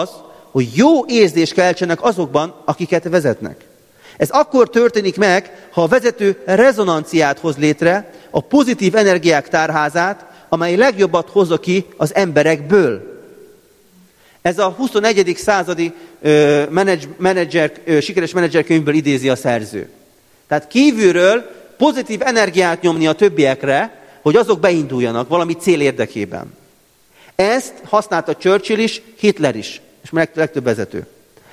hogy jó érzést keltsenek azokban, akiket vezetnek. Ez akkor történik meg, ha a vezető rezonanciát hoz létre, a pozitív energiák tárházát, amely legjobbat hozza ki az emberekből. Ez a huszonegyedik századi ö, menedzs, menedzser, ö, sikeres menedzserkönyvből idézi a szerző. Tehát kívülről pozitív energiát nyomni a többiekre, hogy azok beinduljanak valami cél érdekében. Ezt használta Churchill is, Hitler is, és a legtöbb vezető.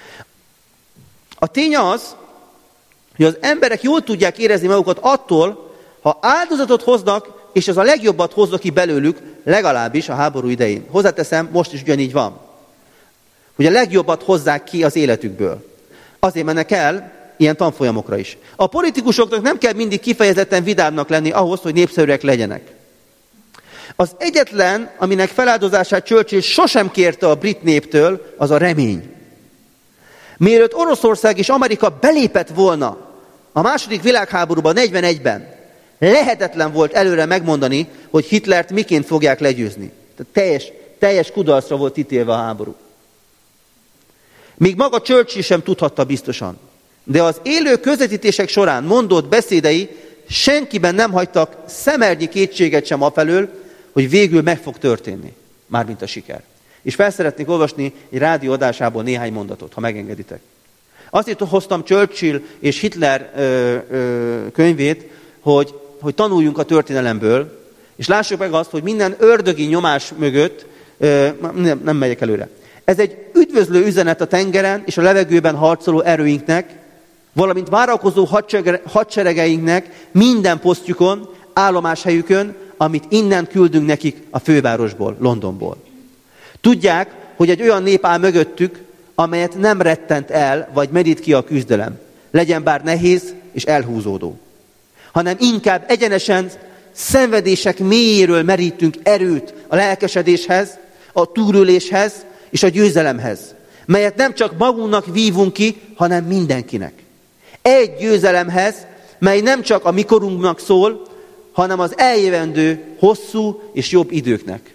A tény az, hogy az emberek jól tudják érezni magukat attól, ha áldozatot hoznak, és az a legjobbat hozza ki belőlük, legalábbis a háború idején. Hozzáteszem, most is ugyanígy van. Hogy a legjobbat hozzák ki az életükből. Azért mennek el ilyen tanfolyamokra is. A politikusoknak nem kell mindig kifejezetten vidámnak lenni ahhoz, hogy népszerűek legyenek. Az egyetlen, aminek feláldozását Churchill sosem kérte a brit néptől, az a remény. Mielőtt Oroszország és Amerika belépett volna a második világháborúban, negyvenegyben, lehetetlen volt előre megmondani, hogy Hitlert miként fogják legyőzni. Tehát teljes, teljes kudarcra volt ítélve a háború. Míg maga Churchill sem tudhatta biztosan. De az élő közvetítések során mondott beszédei senkiben nem hagytak szemernyi kétséget sem afelől, hogy végül meg fog történni. Mármint a siker. És fel szeretnék olvasni egy rádióadásából néhány mondatot, ha megengeditek. Azért hoztam Churchill és Hitler ö, ö, könyvét, hogy, hogy tanuljunk a történelemből, és lássuk meg azt, hogy minden ördögi nyomás mögött, ö, nem, nem megyek előre. Ez egy üdvözlő üzenet a tengeren és a levegőben harcoló erőinknek, valamint várakozó hadseregeinknek minden posztjukon, állomáshelyükön, amit innen küldünk nekik a fővárosból, Londonból. Tudják, hogy egy olyan nép áll mögöttük, amelyet nem rettent el, vagy medít ki a küzdelem. Legyen bár nehéz és elhúzódó. Hanem inkább egyenesen szenvedések mélyéről merítünk erőt a lelkesedéshez, a túléléshez és a győzelemhez, melyet nem csak magunknak vívunk ki, hanem mindenkinek. Egy győzelemhez, mely nem csak a mikorunknak szól, hanem az eljövendő hosszú és jobb időknek.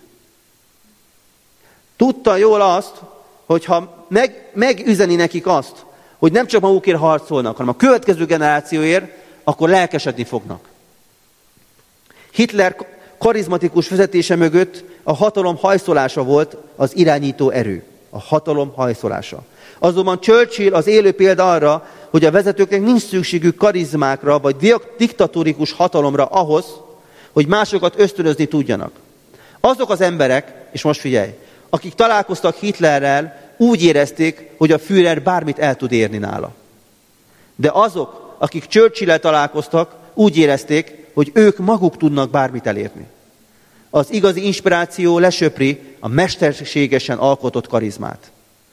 Tudta jól azt, hogyha meg, megüzeni nekik azt, hogy nem csak magukért harcolnak, hanem a következő generációért, akkor lelkesedni fognak. Hitler karizmatikus vezetése mögött a hatalom hajszolása volt az irányító erő. A hatalom hajszolása. Azonban Churchill az élő példa arra, hogy a vezetőknek nincs szükségük karizmákra vagy diktatórikus hatalomra ahhoz, hogy másokat ösztönözni tudjanak. Azok az emberek, és most figyelj, akik találkoztak Hitlerrel, úgy érezték, hogy a Führer bármit el tud érni nála. De azok, akik Churchill-el találkoztak, úgy érezték, hogy ők maguk tudnak bármit elérni. Az igazi inspiráció lesöpri a mesterségesen alkotott karizmát.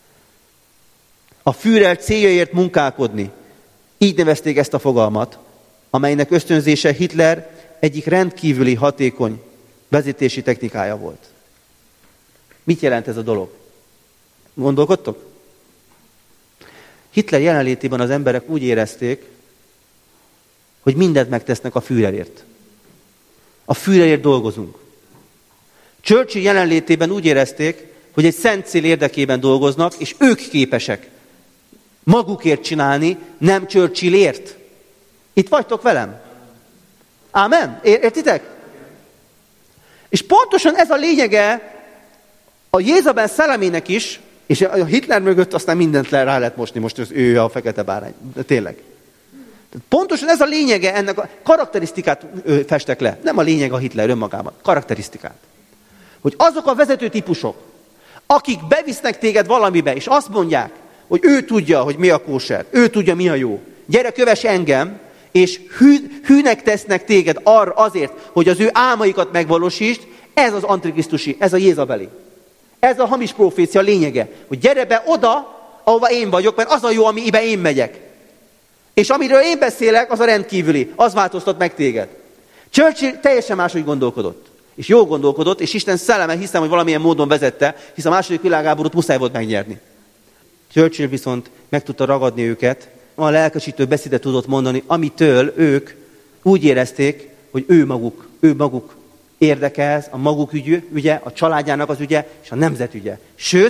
A Führer céljaért munkálkodni, így nevezték ezt a fogalmat, amelynek ösztönzése Hitler egyik rendkívüli hatékony vezetési technikája volt. Mit jelent ez a dolog? Gondolkodtok? Hitler jelenlétében az emberek úgy érezték, hogy mindent megtesznek a Führerért. A Führerért dolgozunk. Churchill jelenlétében úgy érezték, hogy egy szent cél érdekében dolgoznak, és ők képesek magukért csinálni, nem Churchillért. Itt vagytok velem? Ámen? Értitek? És pontosan ez a lényege a Jézabel szellemének is, és a Hitler mögött aztán mindent rá lehet mosni, most az ő a fekete bárány. De tényleg. Pontosan ez a lényege, ennek a karakterisztikát festek le. Nem a lényeg a Hitler önmagában, karakterisztikát. Hogy azok a vezető típusok, akik bevisznek téged valamibe, és azt mondják, hogy ő tudja, hogy mi a kóser, ő tudja, mi a jó. Gyere, kövess engem, és hű, hűnek tesznek téged arra azért, hogy az ő álmaikat megvalósítsd, ez az antikrisztusi, ez a Jézabeli. Ez a hamis profécia lényege, hogy gyere be oda, ahova én vagyok, mert az a jó, amiben én megyek. És amiről én beszélek, az a rendkívüli, az változtat meg téged. Churchill teljesen máshogy gondolkodott. És jól gondolkodott, és Isten szelleme hiszem, hogy valamilyen módon vezette, hisz a második világháborút muszáj volt megnyerni. Churchill viszont meg tudta ragadni őket, a lelkesítő beszédet tudott mondani, amitől ők úgy érezték, hogy ő maguk, ő maguk érdekez, a maguk ügy, ügye, a családjának az ügye, és a nemzet ügye. Sőt,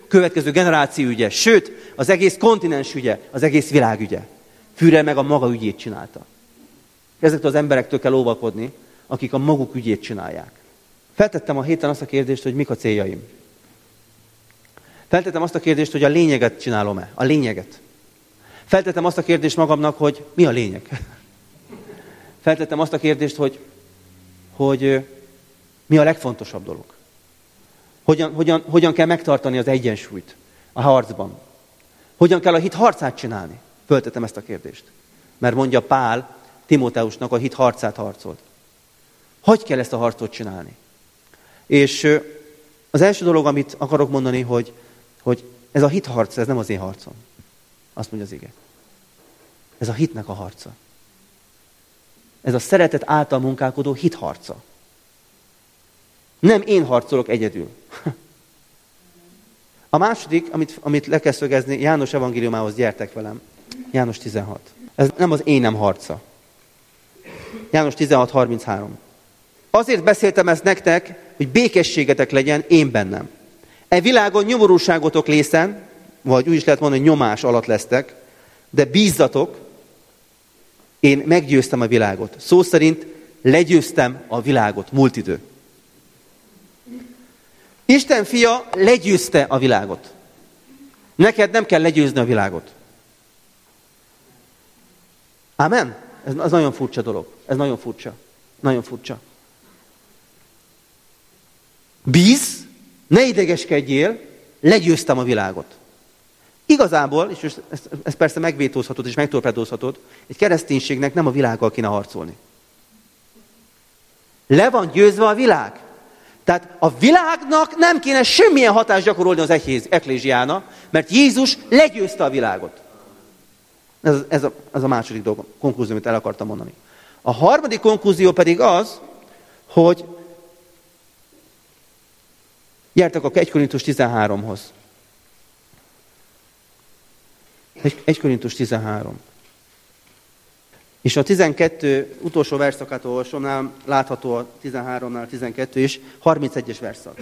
következő generáció ügye, sőt, az egész kontinens ügye, az egész világ ügye. Führer meg a maga ügyét csinálta. Ezektől az emberektől kell óvakodni, akik a maguk ügyét csinálják. Feltettem a héten azt a kérdést, hogy mik a céljaim. Feltettem azt a kérdést, hogy a lényeget csinálom-e? A lényeget. Feltettem azt a kérdést magamnak, hogy mi a lényeg? Feltettem azt a kérdést, hogy, hogy mi a legfontosabb dolog? Hogyan, hogyan, hogyan kell megtartani az egyensúlyt a harcban? Hogyan kell a hit harcát csinálni? Föltettem ezt a kérdést. Mert mondja Pál Timóteusnak, a hit harcát harcolt. Hogy kell ezt a harcot csinálni? És az első dolog, amit akarok mondani, hogy, hogy ez a hit harca, ez nem az én harcom. Azt mondja az ige. Ez a hitnek a harca. Ez a szeretet által munkálkodó hit harca. Nem én harcolok egyedül. A második, amit, amit le kell szögezni, János evangéliumához gyertek velem. János tizenhat. Ez nem az énem harca. János tizenhat harminchárom. Azért beszéltem ezt nektek, hogy békességetek legyen én bennem. E világon nyomorúságotok lészen, vagy úgy is lehet mondani, hogy nyomás alatt lesztek, de bízzatok, én meggyőztem a világot. Szó szerint legyőztem a világot. Múlt idő. Isten fia legyőzte a világot. Neked nem kell legyőzni a világot. Amen? Ez az nagyon furcsa dolog. Ez nagyon furcsa. Nagyon furcsa. Bízz, ne idegeskedjél, legyőztem a világot. Igazából, és ezt, ezt persze megvétózhatod és megtorpedózhatod, egy kereszténységnek nem a világgal kéne harcolni. Le van győzve a világ. Tehát a világnak nem kéne semmilyen hatást gyakorolni az eklézsiána, mert Jézus legyőzte a világot. Ez, ez, a, ez a második dolog, konklúzió, amit el akartam mondani. A harmadik konklúzió pedig az, hogy gyertek a egy Korintus tizenháromhoz. egy Korintus tizenhárom. És a tizenkettő utolsó verszakát olvasom, nálam látható a tizenháromnál tizenkettő is, harmincegyes verszak.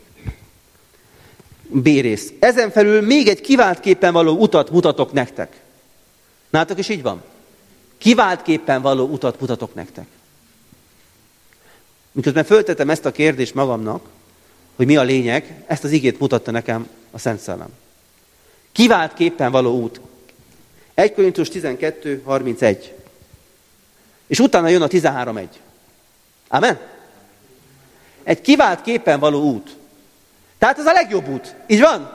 B rész. Ezen felül még egy kiváltképpen való utat mutatok nektek. Nálatok is így van? Kiváltképpen való utat mutatok nektek. Miközben föltettem ezt a kérdést magamnak, hogy mi a lényeg, ezt az igét mutatta nekem a Szent Szellem. Kiváltképpen való út. egy Korintus tizenkettő harmincegy. És utána jön a tizenhárom egy. Amen? Egy kiváltképpen való út. Tehát ez a legjobb út. Így van?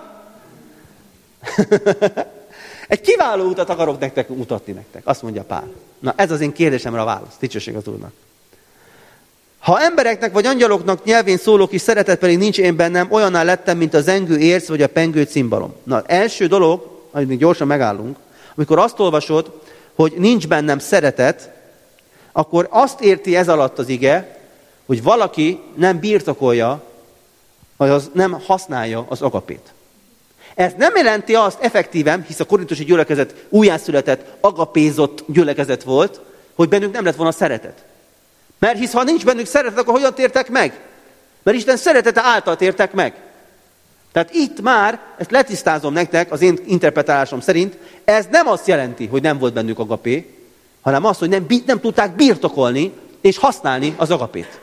Egy kiváló utat akarok nektek mutatni nektek. Azt mondja Pál. Na ez az én kérdésemre a válasz. Dicsőség az Úrnak. Ha embereknek vagy angyaloknak nyelvén szólok is, szeretet pedig nincs én bennem, olyanná lettem, mint a zengő érc vagy a pengő cimbalom. Na, első dolog, amit még gyorsan megállunk, amikor azt olvasod, hogy nincs bennem szeretet, akkor azt érti ez alatt az ige, hogy valaki nem birtokolja, vagy az nem használja az agapét. Ez nem jelenti azt effektíven, hisz a korintusi gyülekezet újjászületett, agapézott gyülekezet volt, hogy bennünk nem lett volna szeretet. Mert hisz ha nincs bennünk szeretet, akkor hogyan tértek meg? Mert Isten szeretete által tértek meg. Tehát itt már, ezt letisztázom nektek, az én interpretálásom szerint, ez nem azt jelenti, hogy nem volt bennük agapé, hanem azt, hogy nem, nem tudták birtokolni és használni az agapét.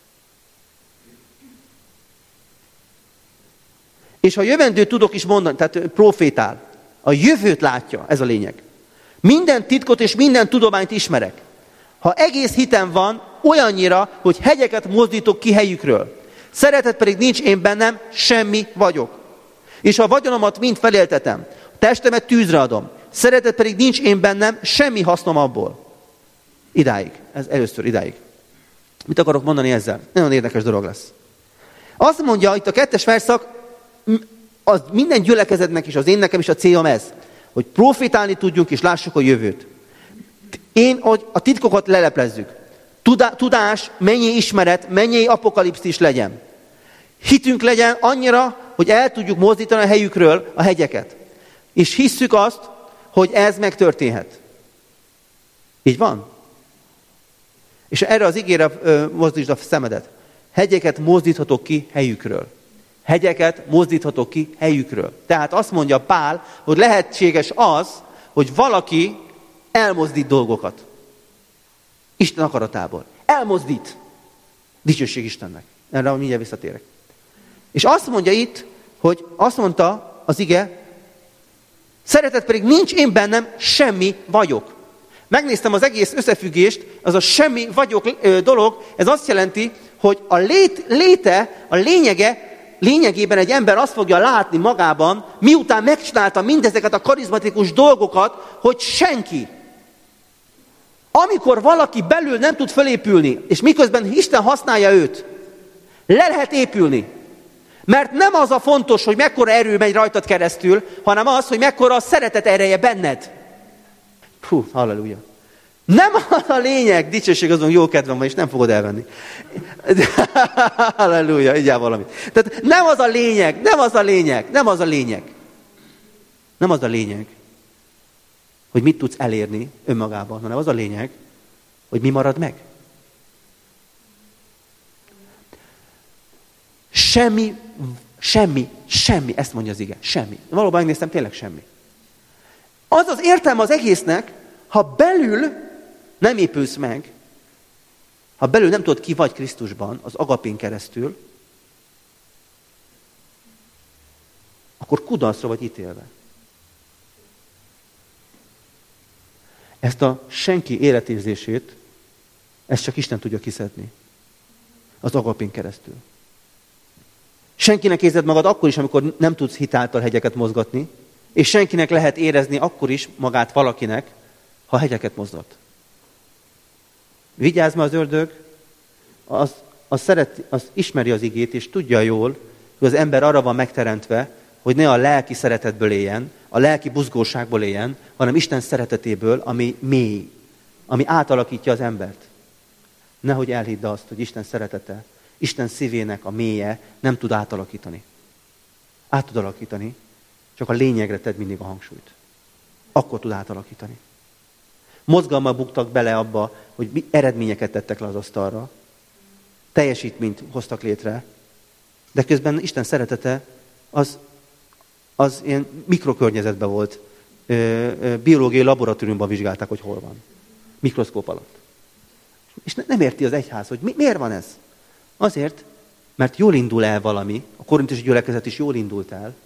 És ha jövendőt tudok is mondani, tehát profétál, a jövőt látja, ez a lényeg. Minden titkot és minden tudományt ismerek. Ha egész hitem van, olyannyira, hogy hegyeket mozdítok ki helyükről. Szeretet pedig nincs én bennem, semmi vagyok. És ha vagyonomat mind feléltetem, testemet tűzre adom, szeretet pedig nincs én bennem, semmi hasznom abból. Idáig. Ez először idáig. Mit akarok mondani ezzel? Nagyon érdekes dolog lesz. Azt mondja itt a kettes verszak, az minden gyülekezetnek is, az én nekem is a célom ez, hogy profitálni tudjunk és lássuk a jövőt. Én, hogy a titkokat leleplezzük. Tudás, mennyi ismeret, mennyi apokalipszis legyen. Hitünk legyen annyira, hogy el tudjuk mozdítani a helyükről a hegyeket. És hisszük azt, hogy ez megtörténhet. Így van? És erre az igére mozdítsd a szemedet. Hegyeket mozdíthatok ki helyükről. Hegyeket mozdíthatok ki helyükről. Tehát azt mondja Pál, hogy lehetséges az, hogy valaki elmozdít dolgokat. Isten akaratából. Elmozdít. Dicsőség Istennek. Erre mindjárt visszatérek. És azt mondja itt, hogy azt mondta az ige, szeretet pedig nincs én bennem, semmi vagyok. Megnéztem az egész összefüggést, az a semmi vagyok dolog, ez azt jelenti, hogy a lét, léte, a lényege, lényegében egy ember azt fogja látni magában, miután megcsinálta mindezeket a karizmatikus dolgokat, hogy senki. Amikor valaki belül nem tud fölépülni, és miközben Isten használja őt, le lehet épülni. Mert nem az a fontos, hogy mekkora erő megy rajtad keresztül, hanem az, hogy mekkora a szeretet ereje benned. Hú, halleluja. Nem az a lényeg, dicsőség azon, jó kedvem van, és nem fogod elvenni. Halleluja, így áll valamit. Tehát nem az a lényeg, nem az a lényeg, nem az a lényeg. Nem az a lényeg, hogy mit tudsz elérni önmagában, hanem az a lényeg, hogy mi marad meg. Semmi, semmi, semmi, ezt mondja az ige, semmi. Valóban megnéztem, tényleg semmi. Az az értelme az egésznek, ha belül nem épülsz meg, ha belül nem tudod, ki vagy Krisztusban, az agapén keresztül, akkor kudarcra vagy ítélve. Ezt a senki életérzését, ezt csak Isten tudja kiszedni. Az agapén keresztül. Senkinek érzed magad akkor is, amikor nem tudsz hitáltal hegyeket mozgatni, és senkinek lehet érezni akkor is magát valakinek, ha hegyeket mozgat. Vigyázz, mert az ördög, az, az, szeret, az ismeri az igét, és tudja jól, hogy az ember arra van megteremtve, hogy ne a lelki szeretetből éljen, a lelki buzgóságból éljen, hanem Isten szeretetéből, ami mély, ami átalakítja az embert. Nehogy elhidd azt, hogy Isten szeretete, Isten szívének a mélye nem tud átalakítani. Át tud alakítani, csak a lényegre tedd mindig a hangsúlyt. Akkor tud átalakítani. Mozgalmal buktak bele abba, hogy mi eredményeket tettek le az asztalra, teljesítményt hoztak létre, de közben Isten szeretete az, az ilyen mikrokörnyezetben volt. Ö, ö, biológiai laboratóriumban vizsgálták, hogy hol van. Mikroszkóp alatt. És ne, nem érti az egyház, hogy mi, miért van ez? Azért, mert jól indul el valami, a korintusi gyülekezet is jól indult el,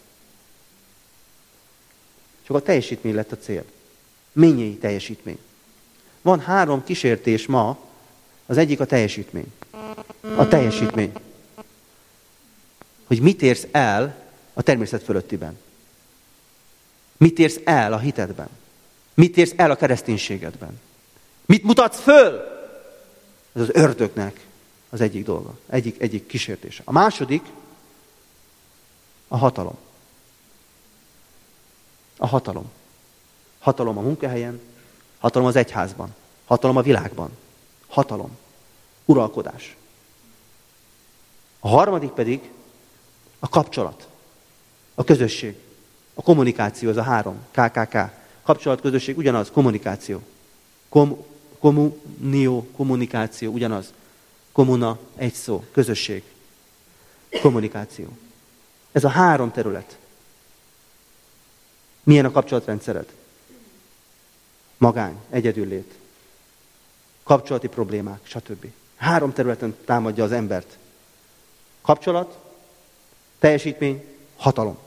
csak a teljesítmény lett a cél. Mennyei teljesítmény. Van három kísértés ma, az egyik a teljesítmény. A teljesítmény. Hogy mit érsz el a természet fölöttiben. Mit érsz el a hitedben. Mit érsz el a kereszténységedben. Mit mutatsz föl? Ez az ördögnek az egyik dolga. Egyik, egyik kísértése. A második a hatalom. A hatalom. Hatalom a munkahelyen, hatalom az egyházban, hatalom a világban. Hatalom. Uralkodás. A harmadik pedig a kapcsolat. A közösség. A kommunikáció, ez a három. ká ká ká. Kapcsolat, közösség, ugyanaz. Kommunikáció. Kom, kommunió, kommunikáció, ugyanaz. Komuna, egy szó. Közösség. Kommunikáció. Ez a három terület. Milyen a kapcsolatrendszered? Magány, egyedüllét, kapcsolati problémák, stb. Három területen támadja az embert. Kapcsolat, teljesítmény, hatalom.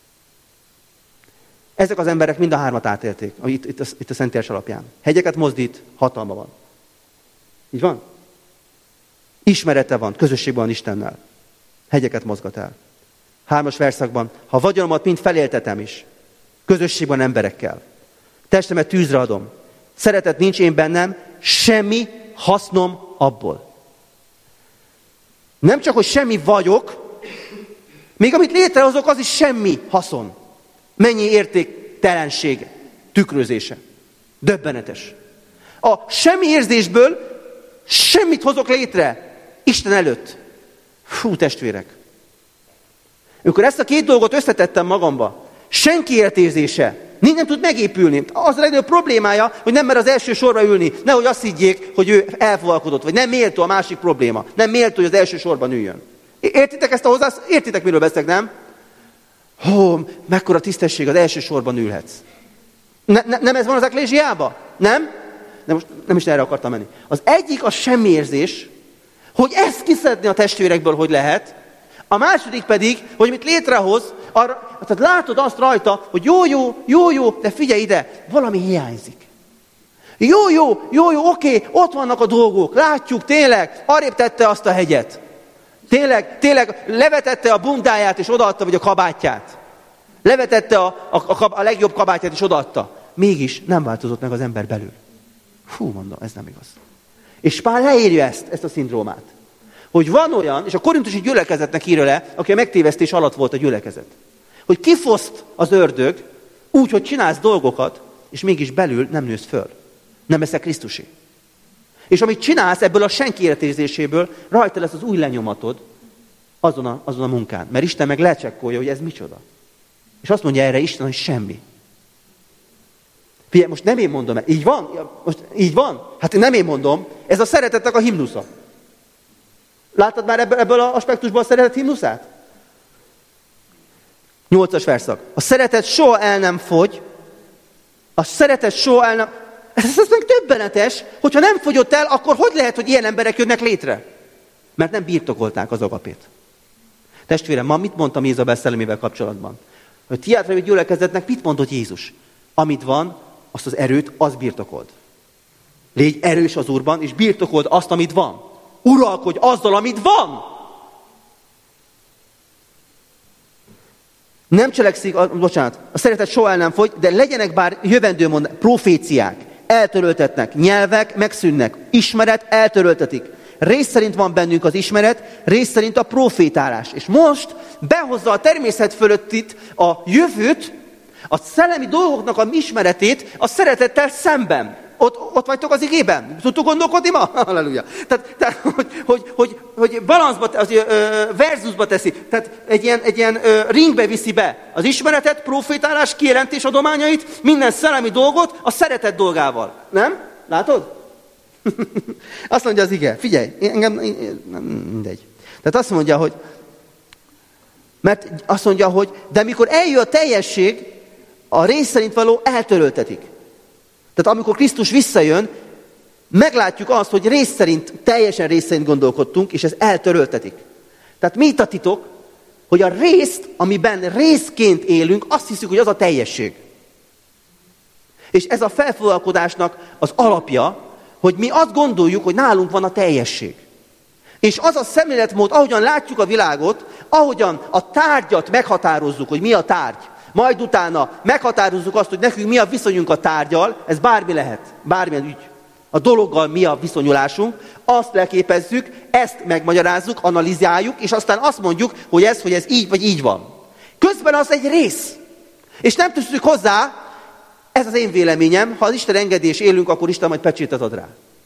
Ezek az emberek mind a hármat átélték, itt, itt, a, itt a Szentírás alapján. Hegyeket mozdít, hatalma van. Így van? Ismerete van, közösségben van Istennel. Hegyeket mozgat el. Hármas verszakban, ha vagyonomat mind feléltetem is, közösségben emberekkel. Testemet tűzre adom. Szeretet nincs én bennem, semmi hasznom abból. Nem csak, hogy semmi vagyok, még amit létrehozok, az is semmi haszon. Mennyi értéktelenség tükrözése. Döbbenetes. A semmi érzésből semmit hozok létre Isten előtt. Fú, testvérek. Amikor ezt a két dolgot összetettem magamba, senki értérzése nem tud megépülni. Az a legnagyobb problémája, hogy nem mer az első sorra ülni. Nehogy azt higgyék, hogy ő elfogalkodott, vagy nem méltó a másik probléma. Nem méltó, hogy az első sorban üljön. Értitek ezt a hozzász? Értitek, miről beszélek, nem? Hó, mekkora tisztesség, az első sorban ülhetsz. Ne, ne, nem ez van az eklésiában? Nem? De most nem is erre akartam menni. Az egyik a semmiérzés, hogy ezt kiszedni a testvérekből, hogy lehet. A második pedig, hogy mit létrehoz, arra, tehát látod azt rajta, hogy jó, jó, jó, jó, de figyelj ide, valami hiányzik. Jó, jó, jó, jó, oké, ott vannak a dolgok, látjuk, tényleg, arrébb tette azt a hegyet. Tényleg, tényleg levetette a bundáját és odaadta, vagy a kabátját. Levetette a, a, a, a legjobb kabátját és odaadta. Mégis nem változott meg az ember belül. Fú, mondom, ez nem igaz. És Pál leírja ezt, ezt a szindrómát. Hogy van olyan, és a korintusi gyülekezetnek írja le, aki a megtévesztés alatt volt a gyülekezet, hogy kifoszt az ördög úgy, hogy csinálsz dolgokat, és mégis belül nem nősz föl. Nem leszel Krisztusé. És amit csinálsz ebből a senki életérzéséből, rajta lesz az új lenyomatod azon a, azon a munkán. Mert Isten meg lecsekkolja, hogy ez micsoda. És azt mondja erre Isten, hogy semmi. Figyelj, most nem én mondom el. Így van? Ja, most így van? Hát nem én mondom. Ez a szeretetnek a himnusza. Láttad már ebből, ebből az aspektusból a szeretet himnuszát? Nyolcas verszak. A szeretet soha el nem fogy. A szeretet soha el nem... Ez, ez meg döbbenetes, hogyha nem fogyott el, akkor hogy lehet, hogy ilyen emberek jönnek létre? Mert nem birtokolták az agapét. Testvérem, ma mit mondtam Jézabel szellemével kapcsolatban? Hogy Tiátrai gyülekezetnek mit mondott Jézus? Amit van, azt az erőt, az birtokold. Légy erős az Úrban, és birtokold azt, amit van. Uralkodj azzal, amit van! Nem cselekszik, a, bocsánat, a szeretet soha el nem fogy, de legyenek bár jövendőmond, proféciák, eltöröltetnek, nyelvek megszűnnek, ismeret eltöröltetik. Rész szerint van bennünk az ismeret, rész szerint a profétálás. És most behozza a természet fölöttit a jövőt, a szellemi dolgoknak a ismeretét a szeretettel szemben. Ott, ott vagytok az igében? Tudtuk gondolkodni ma? Halleluja. Tehát, tehát hogy, hogy, hogy, hogy balanszba, az, ö, versusba teszi. Tehát egy ilyen, egy ilyen ö, ringbe viszi be az ismeretet, profétálás, kijelentés adományait, minden szellemi dolgot a szeretet dolgával. Nem? Látod? Azt mondja az ige. Figyelj, engem, nem, mindegy. Tehát azt mondja, hogy mert azt mondja, hogy de mikor eljön a teljesség, a rész szerint való eltöröltetik. Tehát amikor Krisztus visszajön, meglátjuk azt, hogy rész szerint, teljesen rész szerint gondolkodtunk, és ez eltöröltetik. Tehát mi itt a titok? Hogy a részt, amiben részként élünk, azt hiszük, hogy az a teljesség. És ez a felfoglalkodásnak az alapja, hogy mi azt gondoljuk, hogy nálunk van a teljesség. És az a szemléletmód, ahogyan látjuk a világot, ahogyan a tárgyat meghatározzuk, hogy mi a tárgy, majd utána meghatározzuk azt, hogy nekünk mi a viszonyunk a tárgyal, ez bármi lehet, bármilyen ügy. A dologgal mi a viszonyulásunk, azt leképezzük, ezt megmagyarázzuk, analizáljuk, és aztán azt mondjuk, hogy ez, hogy ez így vagy így van. Közben az egy rész. És nem tűzünk hozzá, ez az én véleményem, ha az Isten engedés élünk, akkor Isten majd pecsétet ad rá.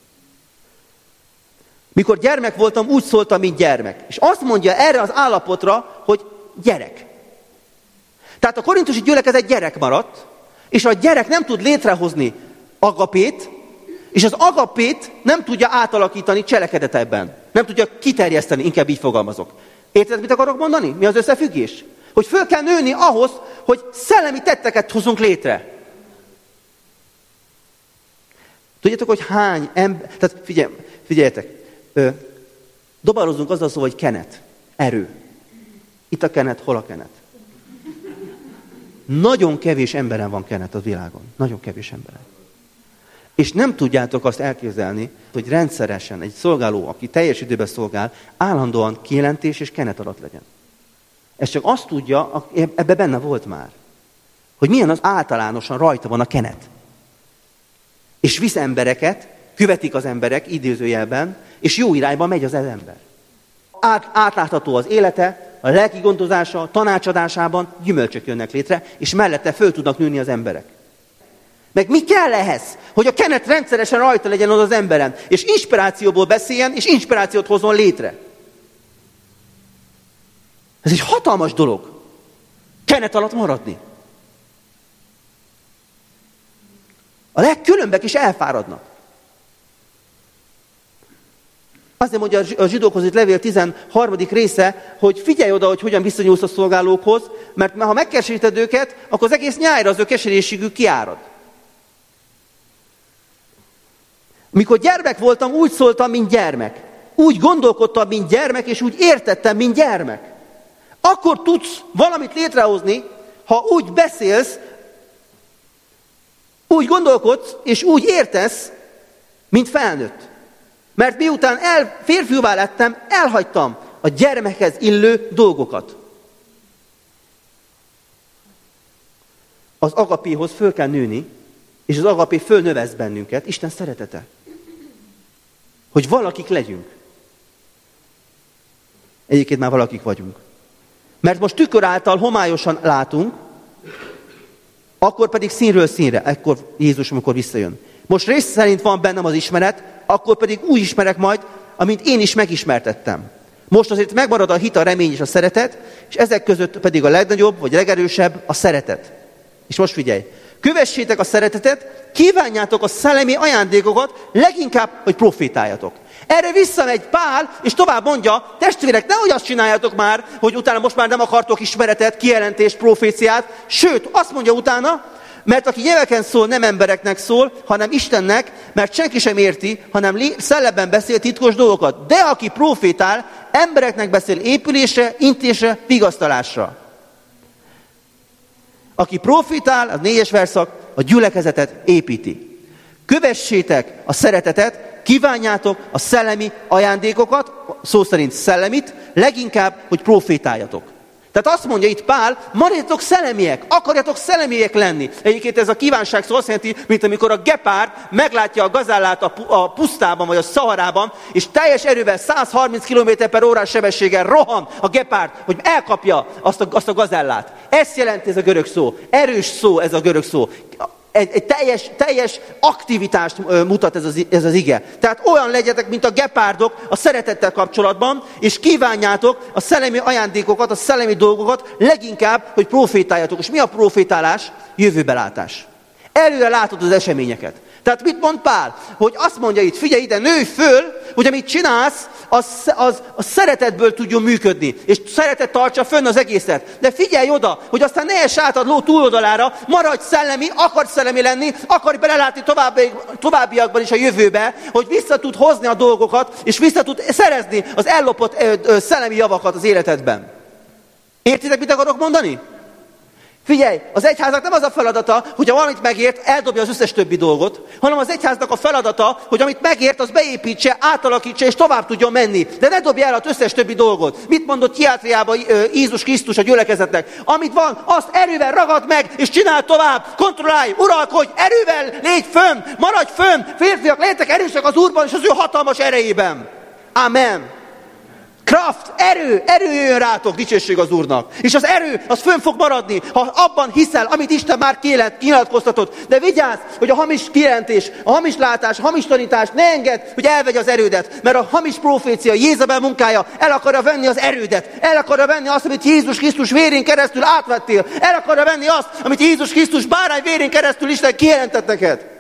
Mikor gyermek voltam, úgy szóltam, mint gyermek. És azt mondja erre az állapotra, hogy gyerek. Tehát a korintusi gyülekezet gyerek maradt, és a gyerek nem tud létrehozni agapét, és az agapét nem tudja átalakítani cselekedetben. Nem tudja kiterjeszteni, inkább így fogalmazok. Érted, mit akarok mondani? Mi az összefüggés? Hogy föl kell nőni ahhoz, hogy szellemi tetteket hozunk létre. Tudjátok, hogy hány ember... Tehát figyelj, figyeljetek, ö, dobálozunk azzal szó, hogy kenet, erő. Itt a kenet, hol a kenet? Nagyon kevés emberen van kenet a világon. Nagyon kevés emberen. És nem tudjátok azt elképzelni, hogy rendszeresen egy szolgáló, aki teljes időben szolgál, állandóan kijelentés és kenet alatt legyen. Ez csak azt tudja, ebbe benne volt már, hogy milyen az általánosan rajta van a kenet. És visz embereket, követik az emberek idézőjelben, és jó irányba megy az ember. Át, átlátható az élete, a lelki gondozása, a tanácsadásában gyümölcsök jönnek létre, és mellette föl tudnak nőni az emberek. Meg mi kell ehhez? Hogy a kenet rendszeresen rajta legyen az az emberen, és inspirációból beszéljen, és inspirációt hozzon létre. Ez egy hatalmas dolog. Kenet alatt maradni. A legkülönbek is elfáradnak. Azért mondja a zsidókhoz itt levél tizenharmadik része, hogy figyelj oda, hogy hogyan viszonyulsz a szolgálókhoz, mert ha megkeseríted őket, akkor az egész nyájra az ő keserésségük kiárad. Mikor gyermek voltam, úgy szóltam, mint gyermek. Úgy gondolkodtam, mint gyermek, és úgy értettem, mint gyermek. Akkor tudsz valamit létrehozni, ha úgy beszélsz, úgy gondolkodsz, és úgy értesz, mint felnőtt. Mert miután el, férfiúvá lettem, elhagytam a gyermekhez illő dolgokat. Az agapéhoz föl kell nőni, és az agapé fölnövesz bennünket, Isten szeretete. Hogy valakik legyünk. Egyébként már valakik vagyunk. Mert most tükör által homályosan látunk, akkor pedig színről színre, ekkor Jézus, amikor visszajön. Most rész szerint van bennem az ismeret, akkor pedig úgy ismerek majd, amint én is megismertettem. Most azért megmarad a hit, a remény és a szeretet, és ezek között pedig a legnagyobb, vagy legerősebb a szeretet. És most figyelj, kövessétek a szeretetet, kívánjátok a szellemi ajándékokat, leginkább, hogy profétáljatok. Erre visszamegy Pál, és tovább mondja, testvérek, nehogy azt csináljátok már, hogy utána most már nem akartok ismeretet, kijelentést, proféciát, sőt, azt mondja utána, mert aki nyelveken szól, nem embereknek szól, hanem Istennek, mert senki sem érti, hanem szellemben beszél titkos dolgokat. De aki profétál, embereknek beszél épülésre, intésre, vigasztalásra. Aki profétál, az négyes verszak, a gyülekezetet építi. Kövessétek a szeretetet, kívánjátok a szellemi ajándékokat, szó szerint szellemit, leginkább, hogy profétáljatok. Tehát azt mondja itt Pál, maradjatok szellemiek, akarjatok szellemiek lenni. Egyébként ez a kívánság szó azt jelenti, mint amikor a gepárd meglátja a gazállát a pusztában vagy a szaharában, és teljes erővel száz harminc kilométer per órás sebességgel rohan a gepárd, hogy elkapja azt a, azt a gazállát. Ezt jelenti ez a görög szó. Erős szó ez a görög szó. Egy, egy teljes, teljes aktivitást mutat ez az, ez az ige. Tehát olyan legyetek, mint a gepárdok a szeretettel kapcsolatban, és kívánjátok a szellemi ajándékokat, a szellemi dolgokat, leginkább, hogy profétáljatok. És mi a profétálás? Jövőbelátás. Előre látod az eseményeket. Tehát mit mond Pál? Hogy azt mondja itt, figyelj ide, nőj föl, hogy amit csinálsz, az, az a szeretetből tudjon működni. És szeretet tartsa fönn az egészet. De figyelj oda, hogy aztán ne ess át a ló túloldalára, maradj szellemi, akarj szellemi lenni, akarj belelátni további, továbbiakban is a jövőbe, hogy vissza tud hozni a dolgokat, és vissza tud szerezni az ellopott ö, ö, szellemi javakat az életedben. Értitek, mit akarok mondani? Figyelj, az egyháznak nem az a feladata, hogy ha valamit megért, eldobja az összes többi dolgot, hanem az egyháznak a feladata, hogy amit megért, az beépítse, átalakítsa és tovább tudjon menni. De ne dobja el az összes többi dolgot. Mit mondott Tyátriában Jézus Krisztus a gyülekezetnek? Amit van, azt erővel ragad meg, és csinál tovább, kontrollálj, uralkodj, erővel légy fönn, maradj fönn, férfiak, legyetek erősek az Úrban és az ő hatalmas erejében. Amen. Kraft, erő, erő jöjjön rátok, dicsőség az Úrnak. És az erő, az fönn fog maradni, ha abban hiszel, amit Isten már kinyilatkoztatott. De vigyázz, hogy a hamis kijelentés, a hamis látás, a hamis tanítás ne engedd, hogy elvegye az erődet. Mert a hamis profécia, Jézabel munkája el akarja venni az erődet. El akarja venni azt, amit Jézus Krisztus vérén keresztül átvettél. El akarja venni azt, amit Jézus Krisztus bárány vérén keresztül Isten kijelentett neked.